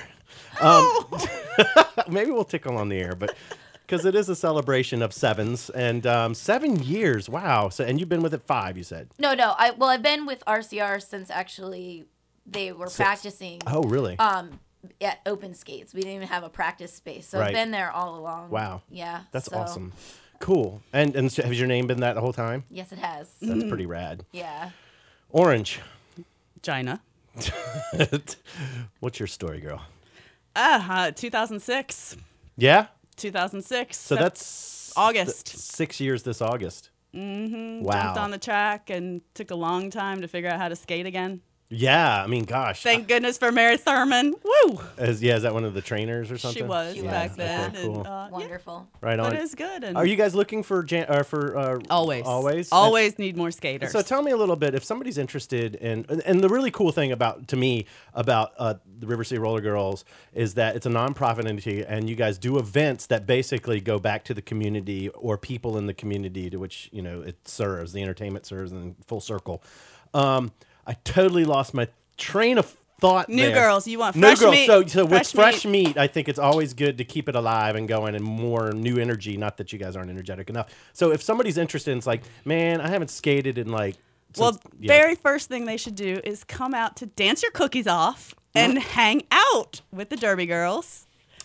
Speaker 1: Maybe we'll tickle on the air, but because it is a celebration of sevens and 7 years. Wow. So and you've been with it 5, you said.
Speaker 12: No. I've been with RCR since actually they were practicing.
Speaker 1: Oh, really?
Speaker 12: At open skates. We didn't even have a practice space, so
Speaker 1: Right.
Speaker 12: I've been there all along.
Speaker 1: Wow.
Speaker 12: Yeah.
Speaker 1: That's
Speaker 12: so-
Speaker 1: awesome. Cool. And so has your name been that the whole time?
Speaker 12: Yes, it has.
Speaker 1: That's pretty rad.
Speaker 12: Yeah.
Speaker 1: Orange.
Speaker 13: Gina.
Speaker 1: What's your story, girl?
Speaker 13: 2006.
Speaker 1: Yeah?
Speaker 13: 2006.
Speaker 1: So that's
Speaker 13: August.
Speaker 1: 6 years this August.
Speaker 13: Mm-hmm.
Speaker 1: Wow.
Speaker 13: Jumped on the track and took a long time to figure out how to skate again.
Speaker 1: Yeah, I mean, gosh.
Speaker 13: Thank goodness for Mary Thurman. Woo!
Speaker 1: Is that one of the trainers or something?
Speaker 13: She was back then.
Speaker 1: Okay, cool.
Speaker 13: And,
Speaker 14: Wonderful.
Speaker 1: Right on.
Speaker 13: But it's good. And
Speaker 1: Are you guys looking for
Speaker 13: always?
Speaker 1: Always?
Speaker 13: Always need more skaters.
Speaker 1: So tell me a little bit, if somebody's interested in, and the really cool thing about the River City Roller Girls is that it's a nonprofit entity, and you guys do events that basically go back to the community or people in the community to which it serves, the entertainment serves in full circle. I totally lost my train of thought.
Speaker 13: New
Speaker 1: there.
Speaker 13: girls, you want
Speaker 1: New
Speaker 13: fresh
Speaker 1: girls.
Speaker 13: meat?
Speaker 1: So with fresh meat, I think it's always good to keep it alive and going and more new energy. Not that you guys aren't energetic enough. So if somebody's interested, it's like, man, I haven't skated in
Speaker 13: very first thing they should do is come out to Dance Your Cookies Off and hang out with the Derby girls.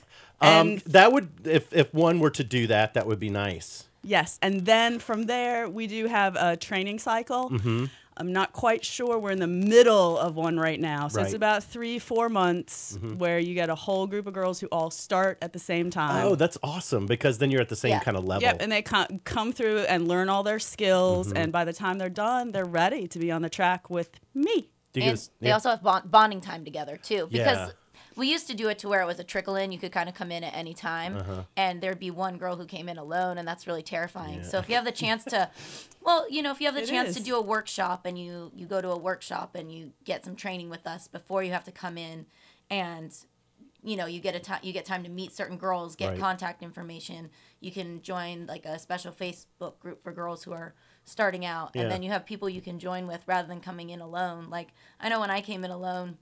Speaker 13: And
Speaker 1: that would, if one were to do that, that would be nice.
Speaker 13: Yes, and then from there we do have a training cycle.
Speaker 1: Mm-hmm.
Speaker 13: I'm not quite sure. We're in the middle of one right now. So it's
Speaker 1: Right.
Speaker 13: about 3-4 months where you get a whole group of girls who all start at the same time.
Speaker 1: Oh, that's awesome, because then you're at the same kind of level.
Speaker 13: Yep, and they come through and learn all their skills. And by the time they're done, they're ready to be on the track with me.
Speaker 14: And they also have bonding time together, too. Because
Speaker 1: Yeah.
Speaker 14: we used to do it to where it was a trickle in. You could kind of come in at any time. And there'd be one girl who came in alone, and that's really terrifying. So if you have the chance to, if you have the chance to do a workshop and you go to a workshop and you get some training with us before you have to come in and, you get time to meet certain girls, get
Speaker 1: Right.
Speaker 14: contact information. You can join like a special Facebook group for girls who are starting out.
Speaker 1: Yeah.
Speaker 14: And then you have people you can join with rather than coming in alone. Like, I know when I came in alone,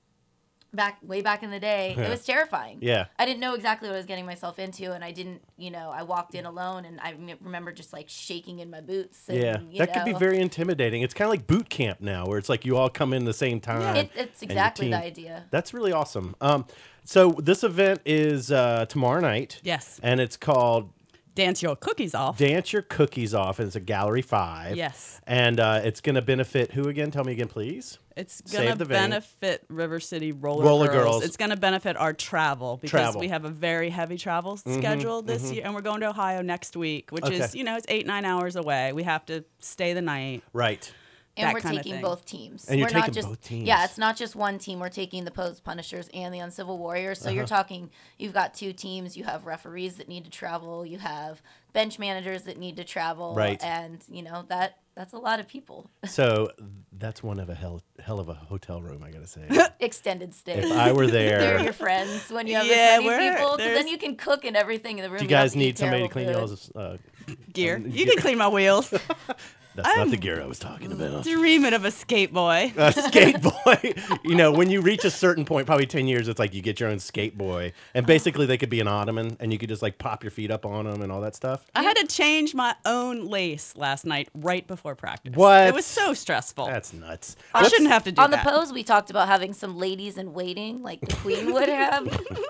Speaker 14: way back in the day, it was terrifying.
Speaker 1: Yeah.
Speaker 14: I didn't know exactly what I was getting myself into, and I didn't, I walked in alone, and I remember just like shaking in my boots. And,
Speaker 1: Yeah, that could be very intimidating. It's kind of like boot camp now, where it's like you all come in the same time.
Speaker 14: It's
Speaker 1: and
Speaker 14: exactly
Speaker 1: your
Speaker 14: the
Speaker 1: team.
Speaker 14: idea.
Speaker 1: That's really awesome. So this event is tomorrow night.
Speaker 13: Yes.
Speaker 1: And it's called
Speaker 13: Dance Your Cookies Off.
Speaker 1: Dance Your Cookies Off. And it's at Gallery 5.
Speaker 13: Yes.
Speaker 1: And it's going to benefit who again? Tell me again, please.
Speaker 13: It's going
Speaker 1: Save
Speaker 13: to
Speaker 1: the vein.
Speaker 13: benefit River City Roller
Speaker 1: Girls.
Speaker 13: Girls. It's going to benefit our travel because we have a very heavy travel schedule this year. And we're going to Ohio next week, which is, it's 8-9 hours away. We have to stay the night.
Speaker 1: Right.
Speaker 14: And
Speaker 13: that
Speaker 14: we're
Speaker 13: kind of
Speaker 14: taking
Speaker 13: thing.
Speaker 14: both teams.
Speaker 1: And you're
Speaker 14: we're not
Speaker 1: taking
Speaker 14: just,
Speaker 1: both teams.
Speaker 14: Yeah, it's not just one team. We're taking the Pose Punishers and the Uncivil Warriors. So you're talking, you've got 2 teams. You have referees that need to travel. You have bench managers that need to travel.
Speaker 1: Right.
Speaker 14: And, that's a lot of people.
Speaker 1: So that's one of a hell of a hotel room, I got to say.
Speaker 14: Extended stay.
Speaker 1: If I were there.
Speaker 14: They're your friends when you have
Speaker 13: Yeah,
Speaker 14: this many people. 'Cause
Speaker 13: there's-
Speaker 14: then you can cook and everything in the room.
Speaker 1: Do you
Speaker 14: don't
Speaker 1: guys
Speaker 14: have to eat
Speaker 1: need somebody to clean
Speaker 14: terrible
Speaker 1: y'all's
Speaker 13: Gear. You can clean my wheels.
Speaker 1: That's not the gear I was talking about.
Speaker 13: Dreaming of a skate boy.
Speaker 1: A skate boy. When you reach a certain point, probably 10 years, it's like you get your own skate boy. And basically they could be an ottoman and you could just like pop your feet up on them and all that stuff.
Speaker 13: I had to change my own lace last night right before practice.
Speaker 1: What?
Speaker 13: It was so stressful.
Speaker 1: That's nuts.
Speaker 13: I shouldn't have to do
Speaker 14: On
Speaker 13: that.
Speaker 14: the Pose, we talked about having some ladies in waiting, like the Queen would have.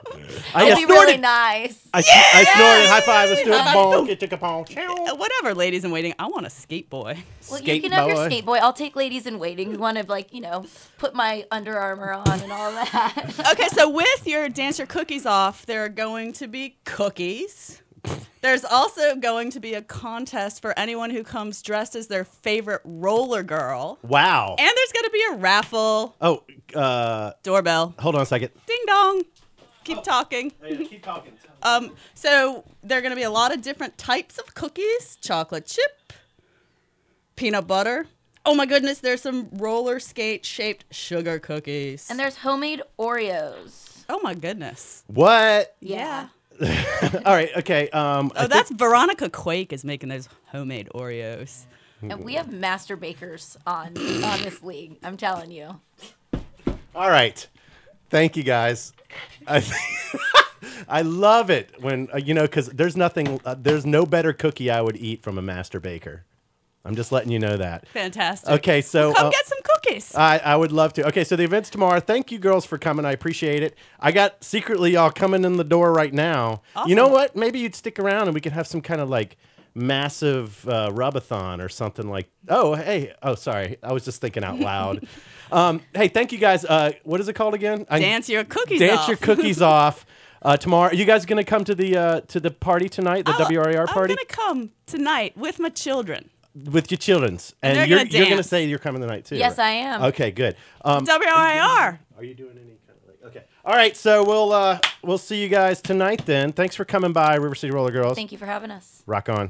Speaker 1: I
Speaker 14: It'd be
Speaker 1: snorted.
Speaker 14: really nice.
Speaker 1: I snorted. High five. Let's do it. Bonk. It took a bonk.
Speaker 13: Whatever, ladies in waiting. I want a skate boy.
Speaker 14: Well,
Speaker 1: Skate
Speaker 14: you can have your
Speaker 1: boy.
Speaker 14: skate boy. I'll take ladies in waiting who want to, put my Under Armour on and all that.
Speaker 13: Okay, so with your Dance Your Cookies Off, there are going to be cookies. There's also going to be a contest for anyone who comes dressed as their favorite roller girl.
Speaker 1: Wow.
Speaker 13: And there's going to be a raffle.
Speaker 1: Oh,
Speaker 13: Doorbell.
Speaker 1: hold on a second.
Speaker 13: Ding dong. Keep talking.
Speaker 1: Keep talking.
Speaker 13: So there are going to be a lot of different types of cookies. Chocolate chip, peanut butter. Oh my goodness, there's some roller skate shaped sugar cookies.
Speaker 14: And there's homemade Oreos.
Speaker 13: Oh my goodness.
Speaker 1: What?
Speaker 14: Yeah.
Speaker 1: All right. Okay.
Speaker 13: That's Veronica Quake is making those homemade Oreos.
Speaker 14: And we have master bakers on this league. I'm telling you.
Speaker 1: All right. Thank you, guys. I love it when, because there's no better cookie I would eat from a master baker. I'm just letting you know that.
Speaker 13: Fantastic.
Speaker 1: Okay, so
Speaker 13: Well, come get some cookies.
Speaker 1: I would love to. Okay, so the event's tomorrow. Thank you, girls, for coming. I appreciate it. I got secretly y'all coming in the door right now.
Speaker 13: Awesome.
Speaker 1: You know what? Maybe you'd stick around and we could have some kind of like massive rubathon or something like. Oh, hey. Oh, sorry. I was just thinking out loud. Hey, thank you guys. What is it called again?
Speaker 13: Dance Your Cookies
Speaker 1: Dance
Speaker 13: Off.
Speaker 1: Your Cookies Off. Tomorrow, you guys going to come to the party tonight, the WRAR party?
Speaker 13: I'm going to come tonight with my children.
Speaker 1: With your children's.
Speaker 13: And
Speaker 1: And
Speaker 13: they're
Speaker 1: you're
Speaker 13: gonna
Speaker 1: going to
Speaker 13: dance.
Speaker 1: say you're coming tonight, too.
Speaker 14: Yes,
Speaker 1: right?
Speaker 14: I am.
Speaker 1: Okay, good.
Speaker 13: WRAR.
Speaker 1: Are you doing any kind of like... Okay. All right, so we'll see you guys tonight then. Thanks for coming by, River City Roller Girls.
Speaker 14: Thank you for having us.
Speaker 1: Rock on.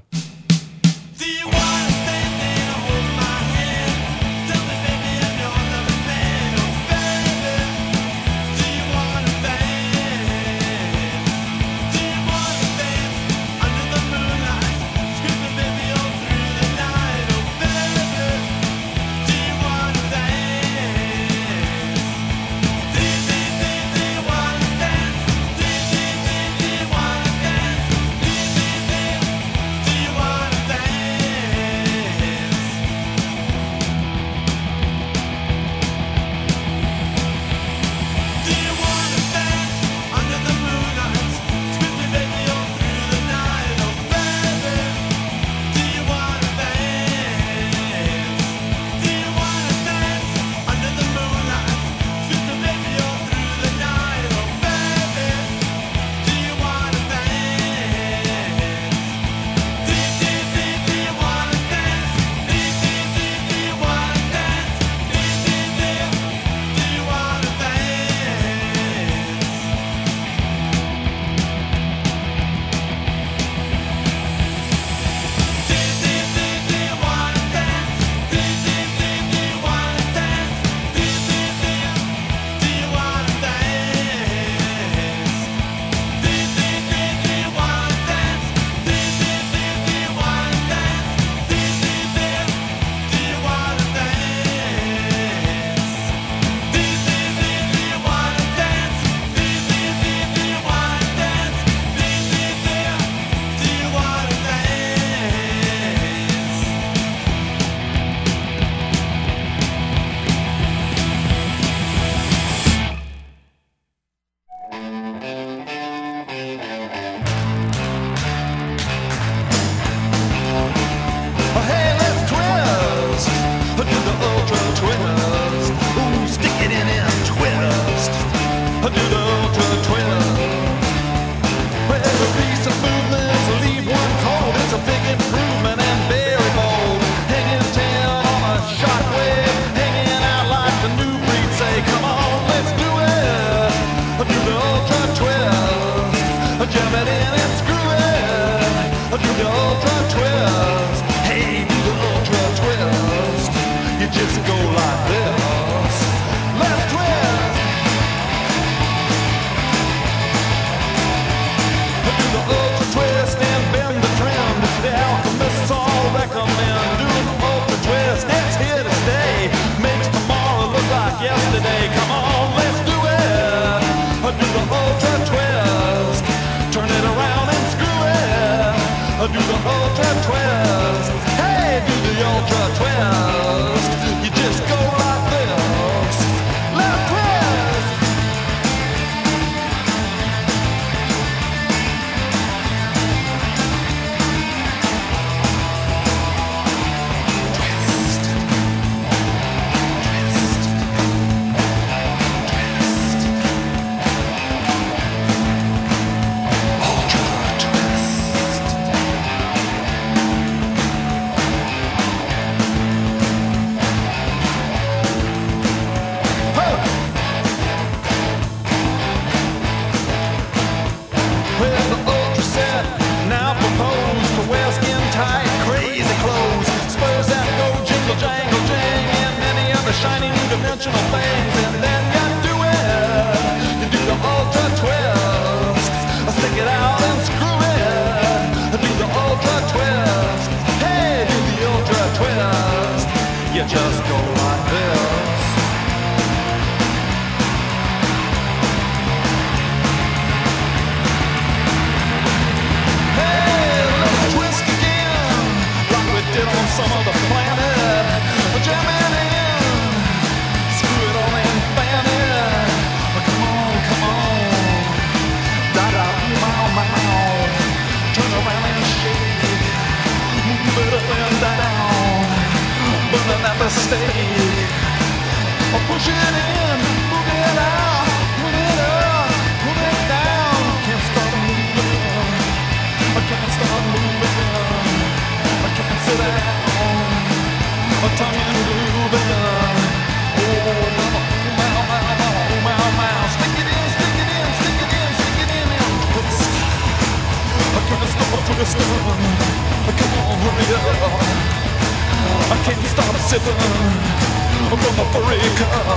Speaker 5: Push it in, move it out, move it up, move it down. twisting. Come on, hurry up. I can't stop sipping from a furry car.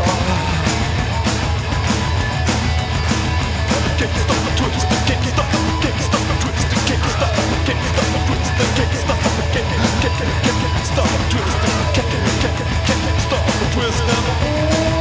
Speaker 5: Can't stop the twist, can't stop the twist, can't stop the twist, can't stop the twist, can't stop the twist, can't stop the twist, can't stop the twist.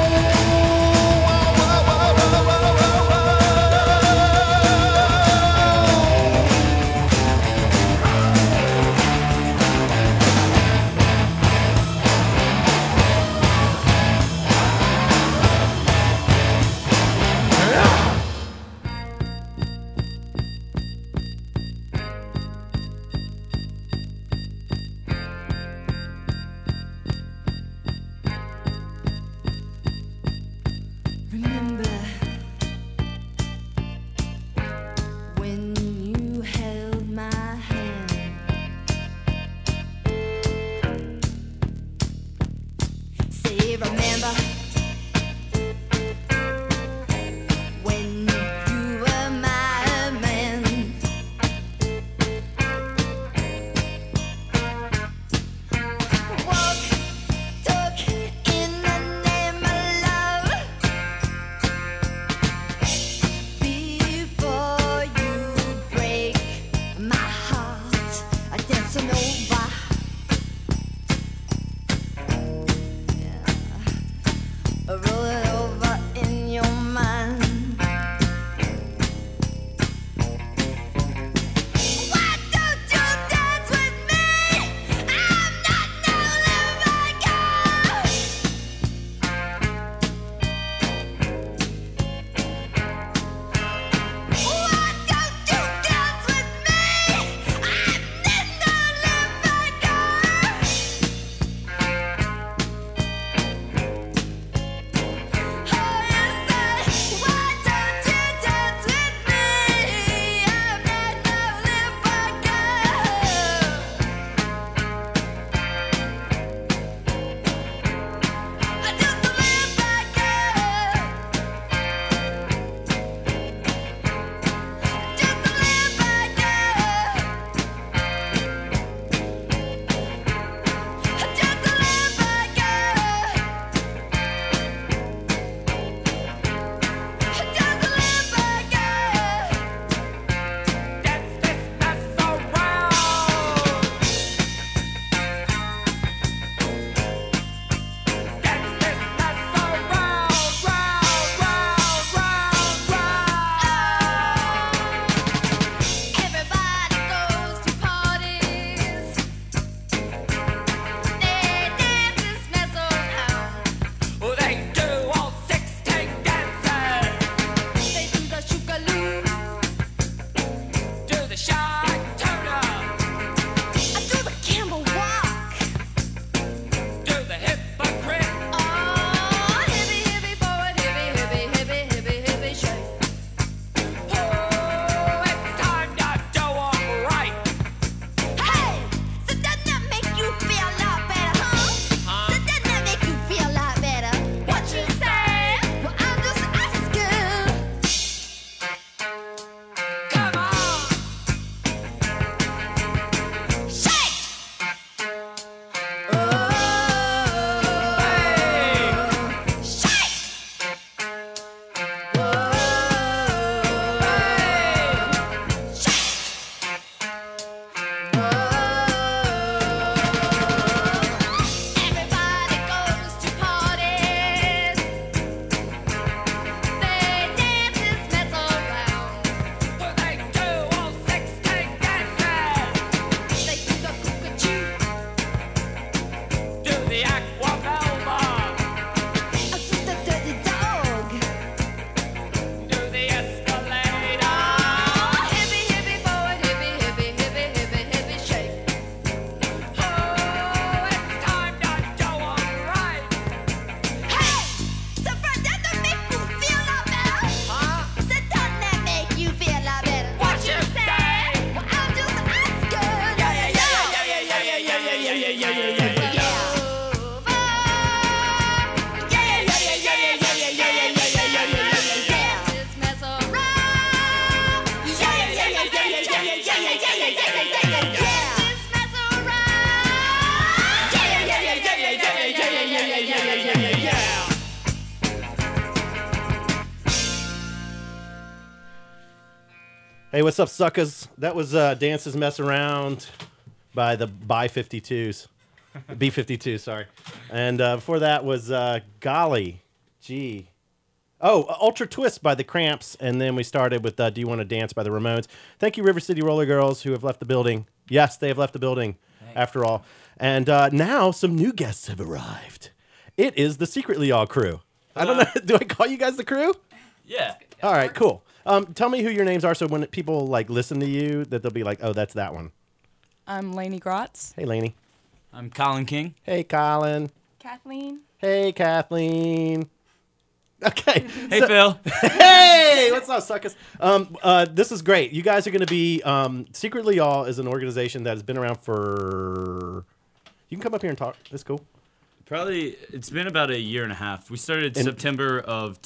Speaker 1: Hey, what's up, suckers? That was Dances Mess Around by the B-52s. B-52, sorry. And before that was Golly Gee. Oh, Ultra Twist by the Cramps. And then we started with Do You Want to Dance by the Ramones. Thank you, River City Roller Girls, who have left the building. Yes, they have left the building, after all. And now some new guests have arrived. It is the Secretly All crew. I don't know. Do I call you guys the crew?
Speaker 15: Yeah.
Speaker 1: All right, cool. Tell me who your names are so when people like listen to you, that they'll be like, oh, that's that one.
Speaker 16: I'm Lainey Grotz.
Speaker 1: Hey, Lainey.
Speaker 15: I'm Colin King.
Speaker 1: Hey, Colin.
Speaker 16: Kathleen.
Speaker 1: Hey, Kathleen. Okay.
Speaker 15: Hey, Phil.
Speaker 1: Hey, what's up, suckers? This is great. You guys are going to be Secretly All is an organization that has been around for. You can come up here and talk. That's cool.
Speaker 15: Probably it's been about a year and a half. We started September of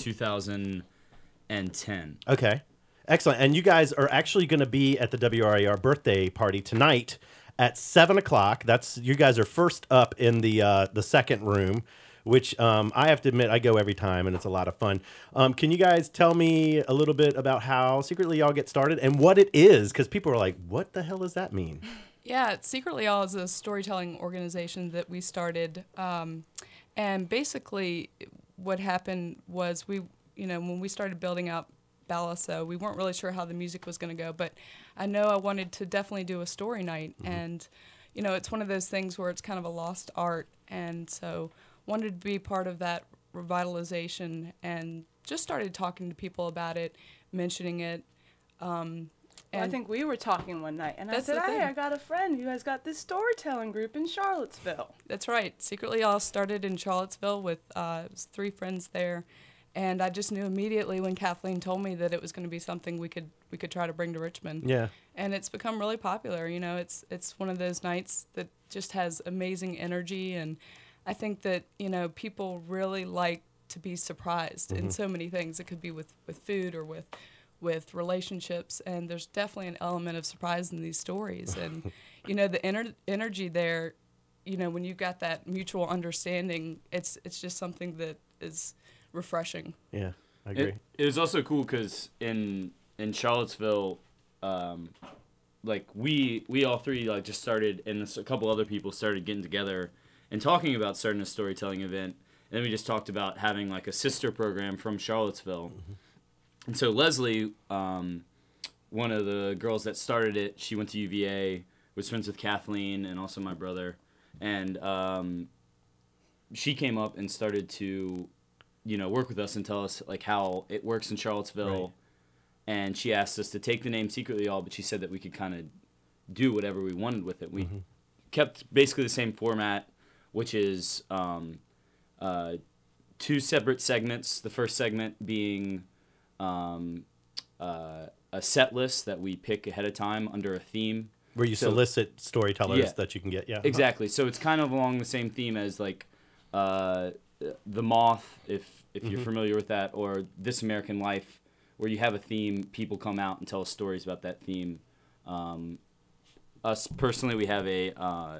Speaker 15: 2010.
Speaker 1: Okay, excellent. And you guys are actually going to be at the WRAR birthday party tonight at 7:00. That's you guys are first up in the second room, which I have to admit I go every time and it's a lot of fun. Can you guys tell me a little bit about how Secretly All get started and what it is? Because people are like, what the hell does that mean?
Speaker 16: Yeah, Secretly All is a storytelling organization that we started, and basically what happened was when we started building out Balaso, we weren't really sure how the music was going to go, but I know I wanted to definitely do a story night, and it's one of those things where it's kind of a lost art, and so wanted to be part of that revitalization, and just started talking to people about it, mentioning it.
Speaker 17: I think we were talking one night, and I
Speaker 16: That's
Speaker 17: said,
Speaker 16: the
Speaker 17: hey,
Speaker 16: thing.
Speaker 17: I got a friend who has got this storytelling group in Charlottesville.
Speaker 16: That's right. Secretly All started in Charlottesville with it was 3 friends there, and I just knew immediately when Kathleen told me that it was going to be something we could try to bring to Richmond.
Speaker 1: Yeah.
Speaker 16: And it's become really popular. It's one of those nights that just has amazing energy, and I think that people really like to be surprised in so many things. It could be with food or with relationships, and there's definitely an element of surprise in these stories. And the energy there, when you've got that mutual understanding, it's just something that is refreshing.
Speaker 1: Yeah, I agree.
Speaker 15: It was also cool because in Charlottesville, we all three just started, and a couple other people started getting together and talking about starting a storytelling event. And then we just talked about having a sister program from Charlottesville. And so Leslie, one of the girls that started it, she went to UVA, was friends with Kathleen and also my brother. And she came up and started to, work with us and tell us how it works in Charlottesville. Right. And she asked us to take the name Secretly All, but she said that we could kind of do whatever we wanted with it. We kept basically the same format, which is 2 separate segments. The first segment being a set list that we pick ahead of time under a theme.
Speaker 1: Where you solicit storytellers that you can get, yeah.
Speaker 15: Exactly. So it's kind of along the same theme as The Moth, if you're familiar with that, or This American Life, where you have a theme, people come out and tell us stories about that theme. Us personally, we have a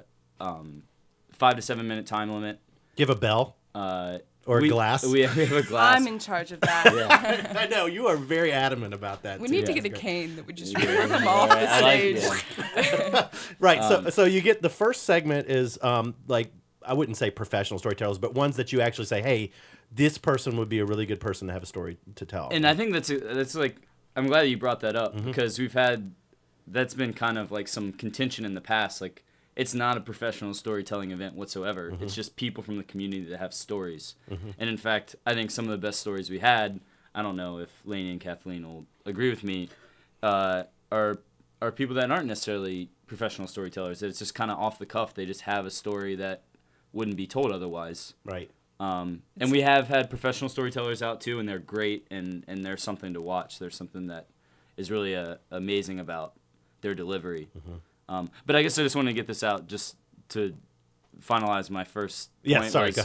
Speaker 15: 5 to 7 minute time limit.
Speaker 1: Do you have a bell? Or a glass?
Speaker 15: We have a glass.
Speaker 17: I'm in charge of that.
Speaker 1: Yeah. I know, you are very adamant about that.
Speaker 16: We need to get a cane that would just rip them off the stage.
Speaker 1: Right, so you get the first segment is I wouldn't say professional storytellers, but ones that you actually say, hey, this person would be a really good person to have a story to tell.
Speaker 15: And I think that's I'm glad you brought that up because that's been kind of some contention in the past. It's not a professional storytelling event whatsoever. It's just people from the community that have stories. And in fact, I think some of the best stories we had, I don't know if Lainey and Kathleen will agree with me, are people that aren't necessarily professional storytellers. It's just kind of off the cuff. They just have a story that wouldn't be told otherwise.
Speaker 1: Right.
Speaker 15: And we have had professional storytellers out too, and they're great, and there's something to watch. There's something that is really amazing about their delivery. But I guess I just want to get this out just to finalize my first point.
Speaker 1: Sorry, go ahead.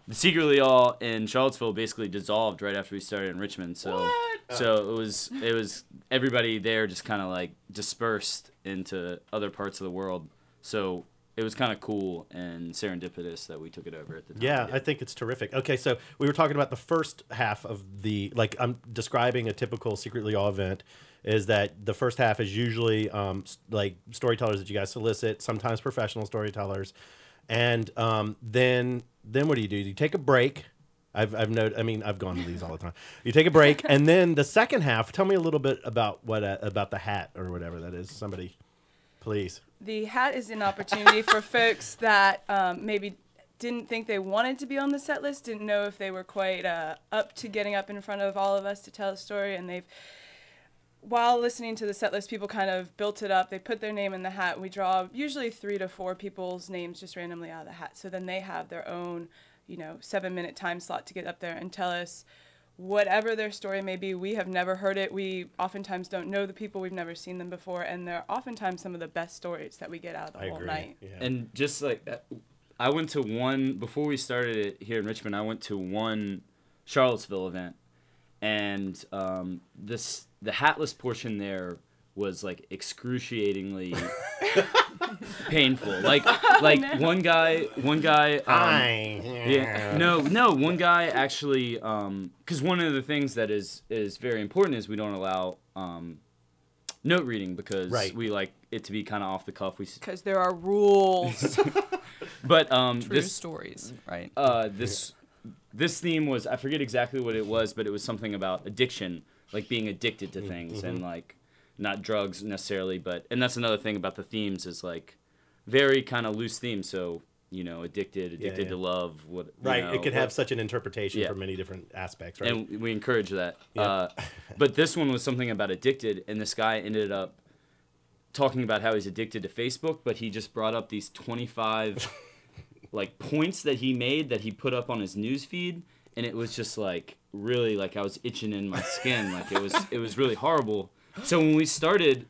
Speaker 15: the Secretly All in Charlottesville basically dissolved right after we started in Richmond. So it was everybody there just kind of like dispersed into other parts of the world. So it was kind of cool and serendipitous that we took it over at the time.
Speaker 1: Yeah, I think it's terrific. Okay, so we were talking about the first half of the, like, I'm describing a typical Secretly All event, is that the first half is usually like storytellers that you guys solicit, sometimes professional storytellers, and then what do? You take a break. I've gone to these all the time. You take a break, and then the second half. Tell me a little bit about about the hat or whatever that is. Somebody, please.
Speaker 17: The hat is an opportunity for folks that maybe didn't think they wanted to be on the set list, didn't know if they were quite up to getting up in front of all of us to tell a story, and while listening to the set list, people kind of built it up. They put their name in the hat. We draw usually 3 to 4 people's names just randomly out of the hat. So then they have their own, 7-minute time slot to get up there and tell us whatever their story may be. We have never heard it. We oftentimes don't know the people. We've never seen them before. And they're oftentimes some of the best stories that we get out of the whole night.
Speaker 15: Yeah. And just like, I went to one, before we started it here in Richmond, I went to one Charlottesville event. And the hatless portion there was like excruciatingly painful. Like one guy. One guy actually. Because one of the things that is very important is we don't allow note reading because we like it to be kind of off the cuff.
Speaker 17: Because there are rules.
Speaker 15: But
Speaker 16: True stories, right?
Speaker 15: This theme was, I forget exactly what it was, but it was something about addiction, like being addicted to things and like not drugs necessarily, and that's another thing about the themes is like very kind of loose themes. So, addicted to love.
Speaker 1: It could have such an interpretation for many different aspects, right?
Speaker 15: And we encourage that.
Speaker 1: Yeah.
Speaker 15: But this one was something about addicted, and this guy ended up talking about how he's addicted to Facebook, but he just brought up these 25 like points that he made that he put up on his news feed, and it was just like really like I was itching in my skin. Like it was really horrible. So when we started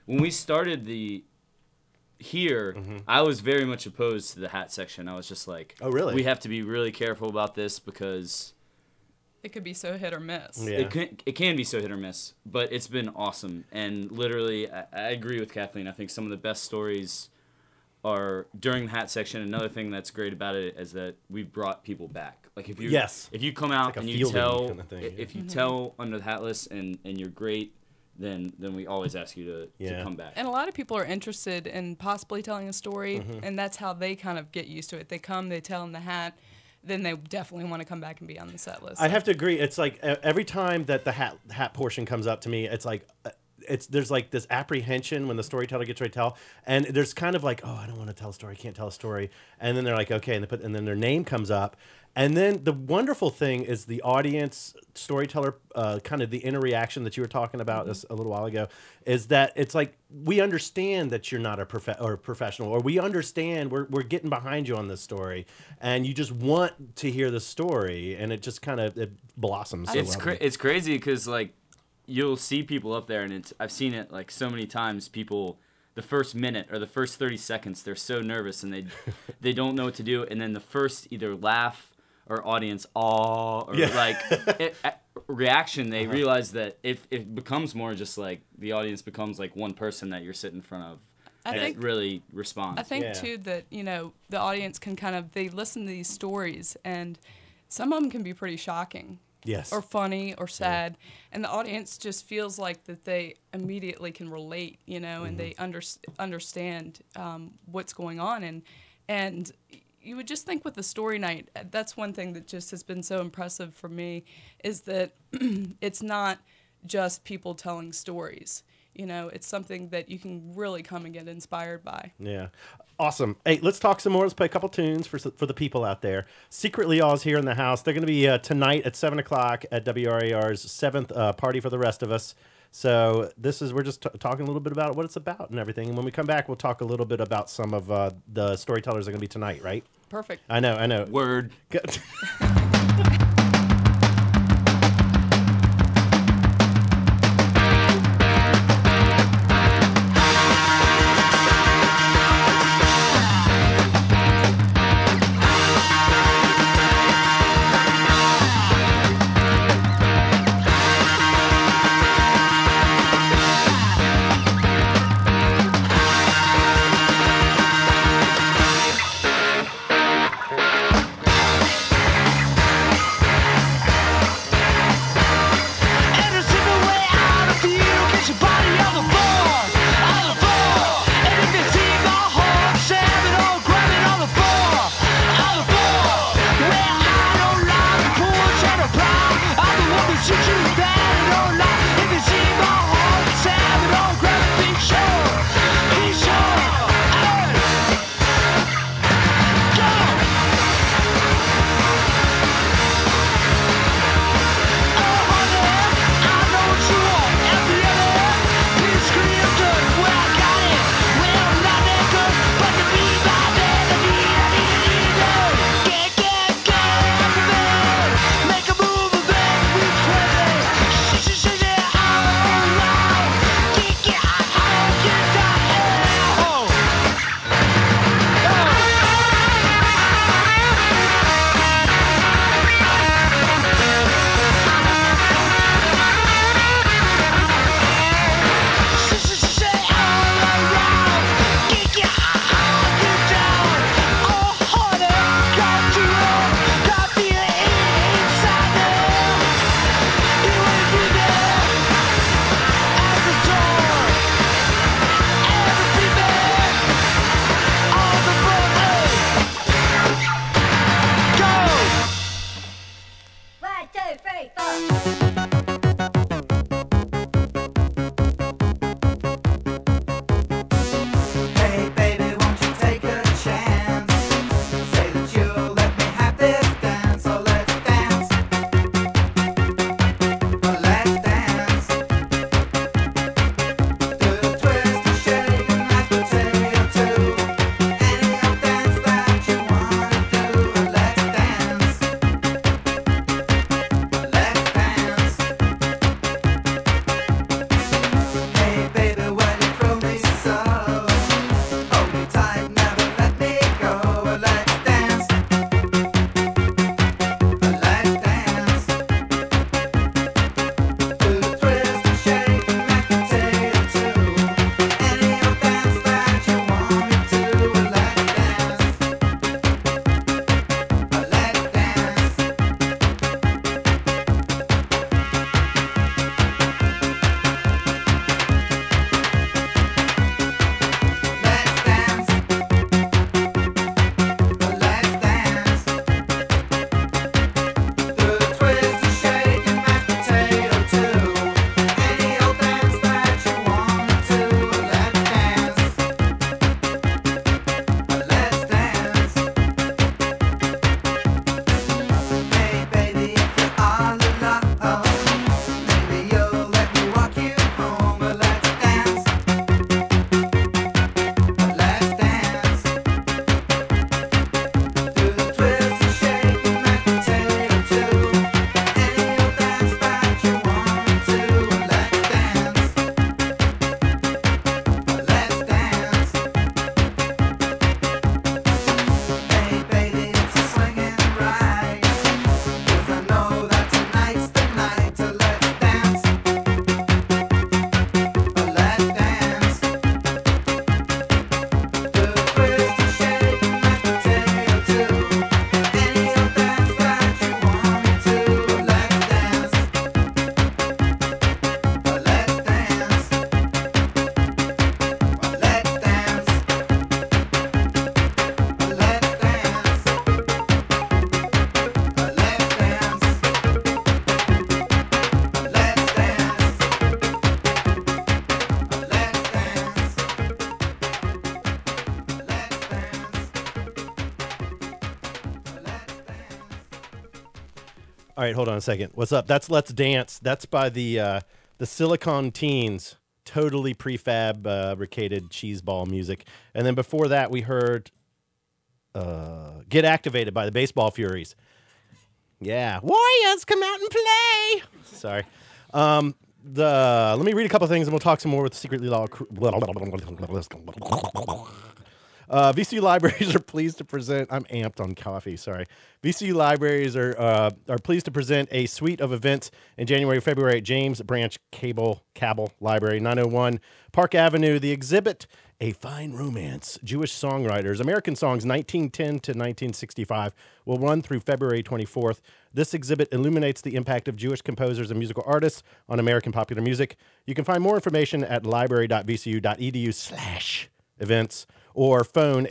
Speaker 15: the here, I was very much opposed to the hat section. I was just like, oh really? We have to be really careful about this because
Speaker 16: it could be so hit or miss.
Speaker 15: Yeah. It can be so hit or miss, but it's been awesome. And literally, I agree with Kathleen. I think some of the best stories are during the hat section. Another thing that's great about it is that we've brought people back. Like if you come out
Speaker 1: like
Speaker 15: and you tell kind of thing, if you tell under the hat list and you're great, then we always ask you to come back.
Speaker 16: And a lot of people are interested in possibly telling a story, and that's how they kind of get used to it. They come, they tell in the hat, then they definitely want to come back and be on the set list.
Speaker 1: I have to agree. It's like every time that the hat portion comes up to me, it's like there's like this apprehension when the storyteller gets ready to tell, and there's kind of like, oh, I don't want to tell a story, I can't tell a story, and then they're like, okay, and then their name comes up, and then the wonderful thing is the audience storyteller, kind of the interaction that you were talking about a little while ago, is that it's like we understand that you're not a professional, or we understand we're getting behind you on this story, and you just want to hear the story, and it just kind of it blossoms.
Speaker 15: It's crazy because like you'll see people up there, and I've seen it like so many times. People, the first minute or the first 30 seconds, they're so nervous and they don't know what to do, and then the first either laugh or audience awe or reaction, they realize that if it becomes more just like the audience becomes like one person that you're sitting in front of. I think really responds.
Speaker 16: I think too that the audience can they listen to these stories, and some of them can be pretty shocking.
Speaker 1: Yes.
Speaker 16: Or funny or sad. And the audience just feels like that they immediately can relate, and they understand what's going on. And you would just think with the story night, that's one thing that just has been so impressive for me, is that it's not just people telling stories. It's something that you can really come and get inspired by.
Speaker 1: Yeah. Awesome. Hey, let's talk some more. Let's play a couple tunes for the people out there. Secretly All's here in the house. They're going to be tonight at 7 o'clock at WRAR's 7th Party for the Rest of Us. So we're just talking a little bit about what it's about and everything. And when we come back, we'll talk a little bit about some of the storytellers that are going to be tonight, right?
Speaker 16: Perfect.
Speaker 1: I know.
Speaker 15: Word.
Speaker 1: All right, hold on a second. What's up? That's Let's Dance. That's by the Silicon Teens. Totally prefabricated cheeseball music. And then before that, we heard Get Activated by the Baseball Furies. Yeah. Warriors, come out and play. Sorry. Let me read a couple things and we'll talk some more with the Secretly Law. VCU Libraries are pleased to present. I'm amped on coffee. Sorry. VCU Libraries are pleased to present a suite of events in January, February at James Branch Cabell Library, 901 Park Avenue. The exhibit, A Fine Romance: Jewish Songwriters, American Songs 1910 to 1965, will run through February 24th. This exhibit illuminates the impact of Jewish composers and musical artists on American popular music. You can find more information at library.vcu.edu/events or phone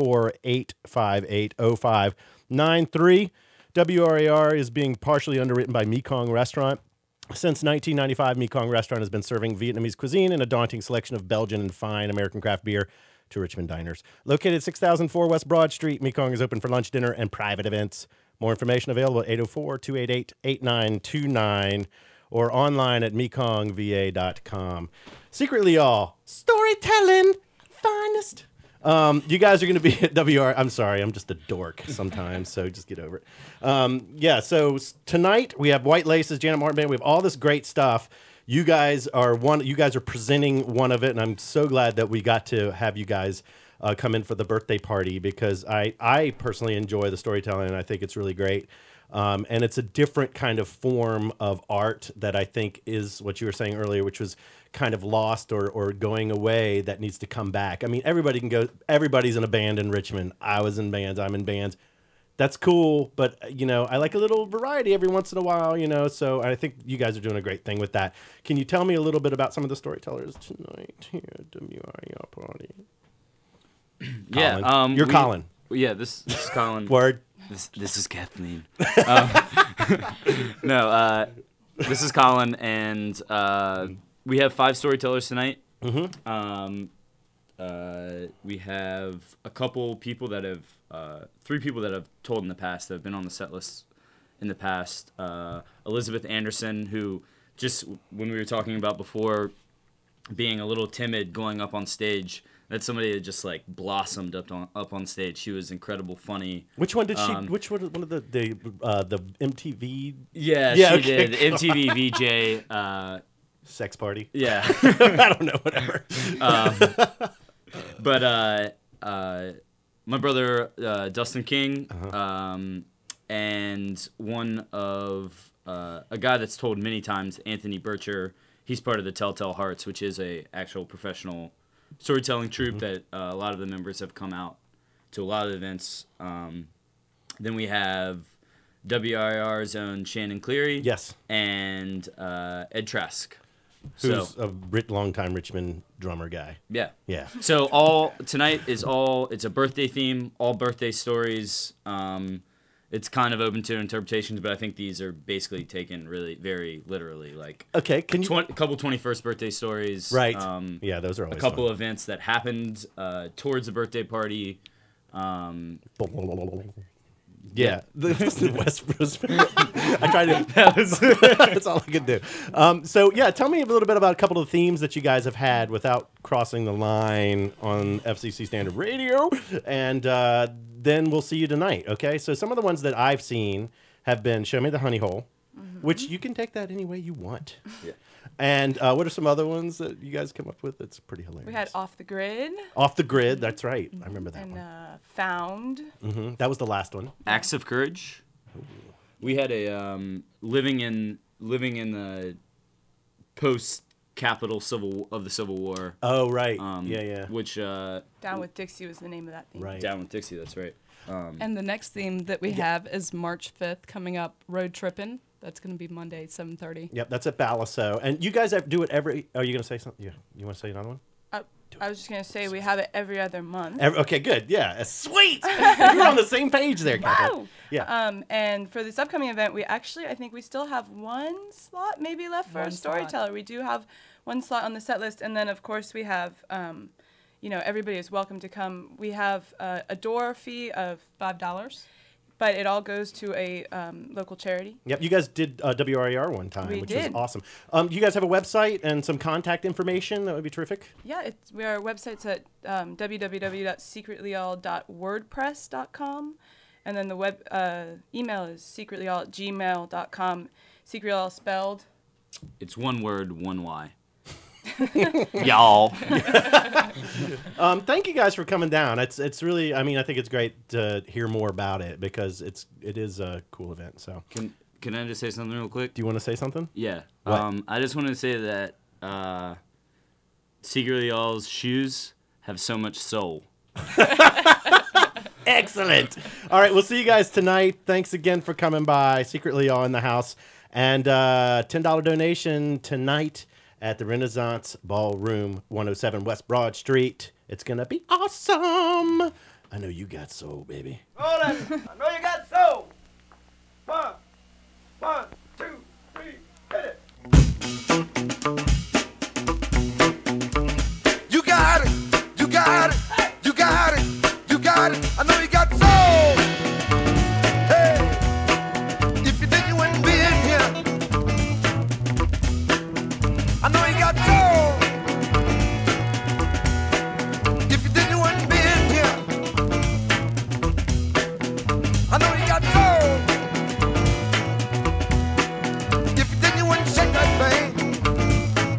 Speaker 1: 804-858-0593. WRAR is being partially underwritten by Mekong Restaurant. Since 1995, Mekong Restaurant has been serving Vietnamese cuisine and a daunting selection of Belgian and fine American craft beer to Richmond diners. Located at 6004 West Broad Street, Mekong is open for lunch, dinner, and private events. More information available at 804-288-8929 or online at mekongva.com. Secretly, y'all, storytelling, finest. You guys are going to be at WR. I'm sorry, I'm just a dork sometimes, so just get over it. So tonight we have White Laces, Janet Martin Band. We have all this great stuff. You guys are presenting one of it, and I'm so glad that we got to have you guys come in for the birthday party because I personally enjoy the storytelling, and I think it's really great. And it's a different kind of form of art that I think is what you were saying earlier, which was kind of lost or going away that needs to come back. I mean, everybody can go. Everybody's in a band in Richmond. I was in bands. I'm in bands. That's cool, but I like a little variety every once in a while. So I think you guys are doing a great thing with that. Can you tell me a little bit about some of the storytellers tonight here at WRAR party?
Speaker 15: Yeah,
Speaker 1: you're Colin.
Speaker 15: Yeah, this is Colin.
Speaker 1: Word.
Speaker 15: This is Kathleen. This is Colin, and we have 5 storytellers tonight.
Speaker 1: Mm-hmm.
Speaker 15: We have a couple people that have 3 people that have told in the past that have been on the set list in the past. Elizabeth Anderson, who just when we were talking about before being a little timid going up on stage, that's somebody that just like blossomed up on stage. She was incredible, funny.
Speaker 1: Which one did she? Which one of the MTV?
Speaker 15: Yeah, she did MTV VJ.
Speaker 1: Sex party.
Speaker 15: Yeah,
Speaker 1: I don't know, whatever.
Speaker 15: But my brother Dustin King, and one of a guy that's told many times, Anthony Bircher. He's part of the Telltale Hearts, which is a actual professional storytelling troupe that a lot of the members have come out to a lot of events. Then we have WIR's own Shannon Cleary.
Speaker 1: Yes.
Speaker 15: And Ed Trask.
Speaker 1: Who's a longtime Richmond drummer guy.
Speaker 15: Yeah.
Speaker 1: Yeah.
Speaker 15: So tonight is it's a birthday theme, all birthday stories. It's kind of open to interpretations, but I think these are basically taken really very literally. Like,
Speaker 1: okay, can you
Speaker 15: a couple 21st birthday stories,
Speaker 1: right? Yeah, those are always
Speaker 15: a couple
Speaker 1: fun.
Speaker 15: Events that happened towards the birthday party.
Speaker 1: Yeah, the West Bros. I tried to. That's all I could do. So yeah, tell me a little bit about a couple of themes that you guys have had without crossing the line on FCC Standard Radio, and then we'll see you tonight. Okay, so some of the ones that I've seen have been "Show Me the Honey Hole," which you can take that any way you want.
Speaker 15: Yeah.
Speaker 1: And what are some other ones that you guys come up with that's pretty hilarious?
Speaker 17: We had Off the Grid.
Speaker 1: Off the Grid, that's right. I remember that one.
Speaker 17: And Found.
Speaker 1: Mm-hmm. That was the last one.
Speaker 15: Acts of Courage. Ooh. We had a living in the post-capital of the Civil War.
Speaker 1: Oh, right. Yeah.
Speaker 15: Which
Speaker 17: Down with Dixie was the name of that theme.
Speaker 1: Right.
Speaker 15: Down with Dixie, that's right.
Speaker 16: And the next theme that we have is March 5th coming up, Road Trippin'. That's going to be Monday, 7:30.
Speaker 1: Yep, that's at Balasso. And you guys do it every... Are you going to say something? Yeah. You want to say another one?
Speaker 17: I was just going to say we have it every other month.
Speaker 1: Okay, good. Yeah. Sweet! You're on the same page there, Catherine.
Speaker 17: Wow!
Speaker 1: Yeah.
Speaker 17: And for this upcoming event, I think we still have one slot maybe left for a storyteller. We do have one slot on the set list. And then, of course, we have... everybody is welcome to come. We have a door fee of
Speaker 16: $5.
Speaker 17: but it all goes to a local charity.
Speaker 1: Yep, you guys did WRAR one time,
Speaker 17: We
Speaker 1: which
Speaker 17: did.
Speaker 1: was awesome. You guys have a website and some contact information? That would be terrific.
Speaker 17: Yeah, our website's at www.secretlyall.wordpress.com, and then the email is secretlyall@gmail.com. Secretlyall spelled.
Speaker 15: It's one word, one Y. Y'all.
Speaker 1: Thank you guys for coming down. It's really, I mean, I think it's great to hear more about it because it is a cool event. So
Speaker 15: Can I just say something real quick?
Speaker 1: Do you want to say something?
Speaker 15: Yeah.
Speaker 1: What?
Speaker 15: I just want to say that Secretly Y'all's shoes have so much soul.
Speaker 1: Excellent. All right, we'll see you guys tonight. Thanks again for coming by. Secretly Y'all in the house. And $10 donation tonight at the Renaissance Ballroom, 107 West Broad Street. It's going to be awesome. I know you got soul, baby.
Speaker 3: Hold on. I know you got soul. 1, 2, 3, hit it. You got it. You got it. You got it. You got it. I know you got soul. Hey, if you didn't, you wouldn't be in here. I know you got soul. If you didn't, you wouldn't be in here. I know you got soul. If you didn't, you wouldn't shake that thing.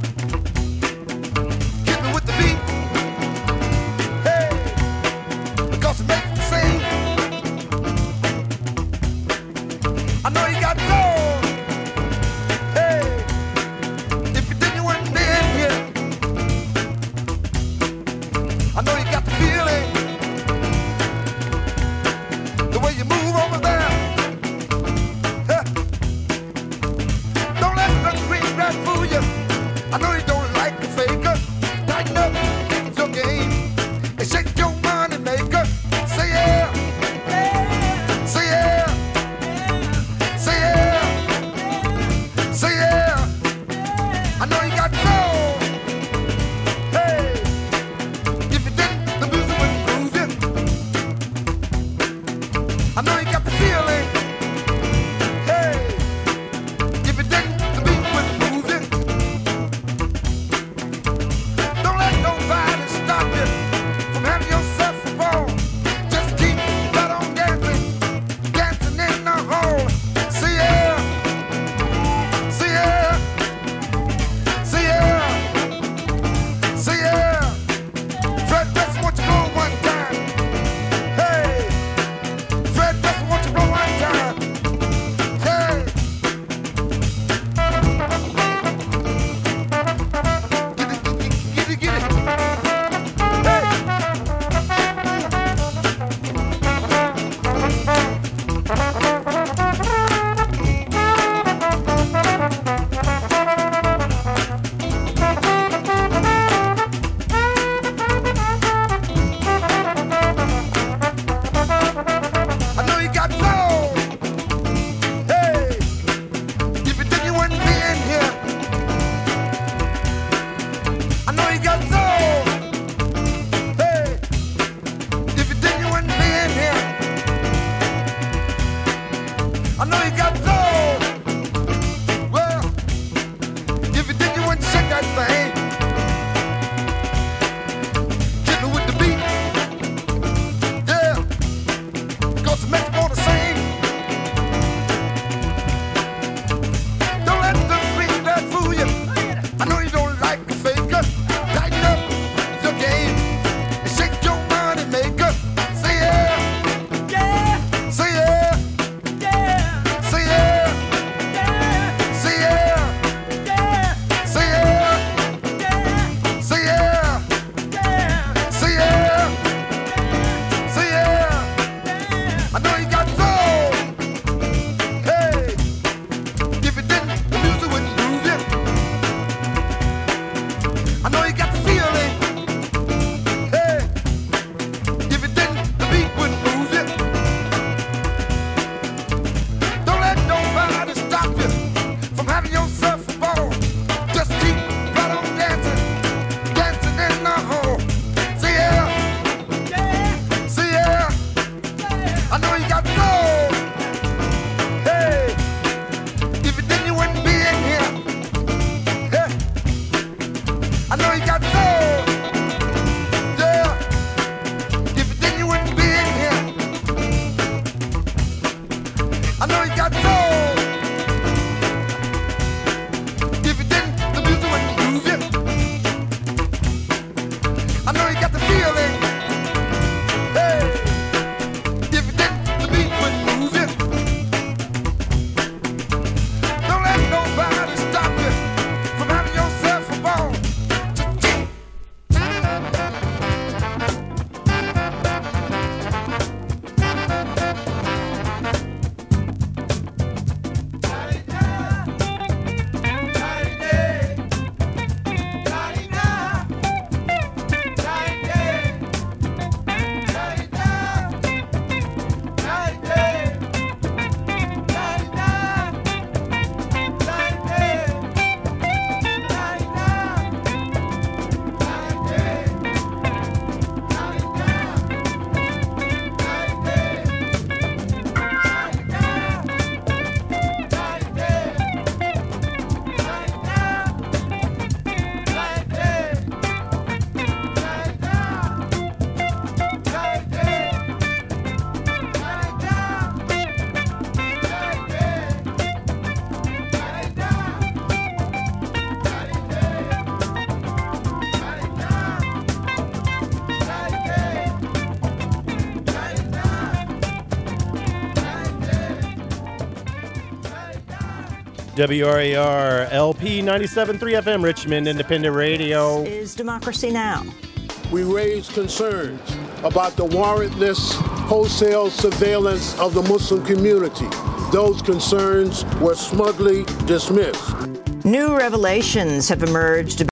Speaker 1: WRAR LP 97.3 FM, Richmond Independent Radio.
Speaker 18: Is Democracy Now!
Speaker 19: We raised concerns about the warrantless wholesale surveillance of the Muslim community. Those concerns were smugly dismissed.
Speaker 18: New revelations have emerged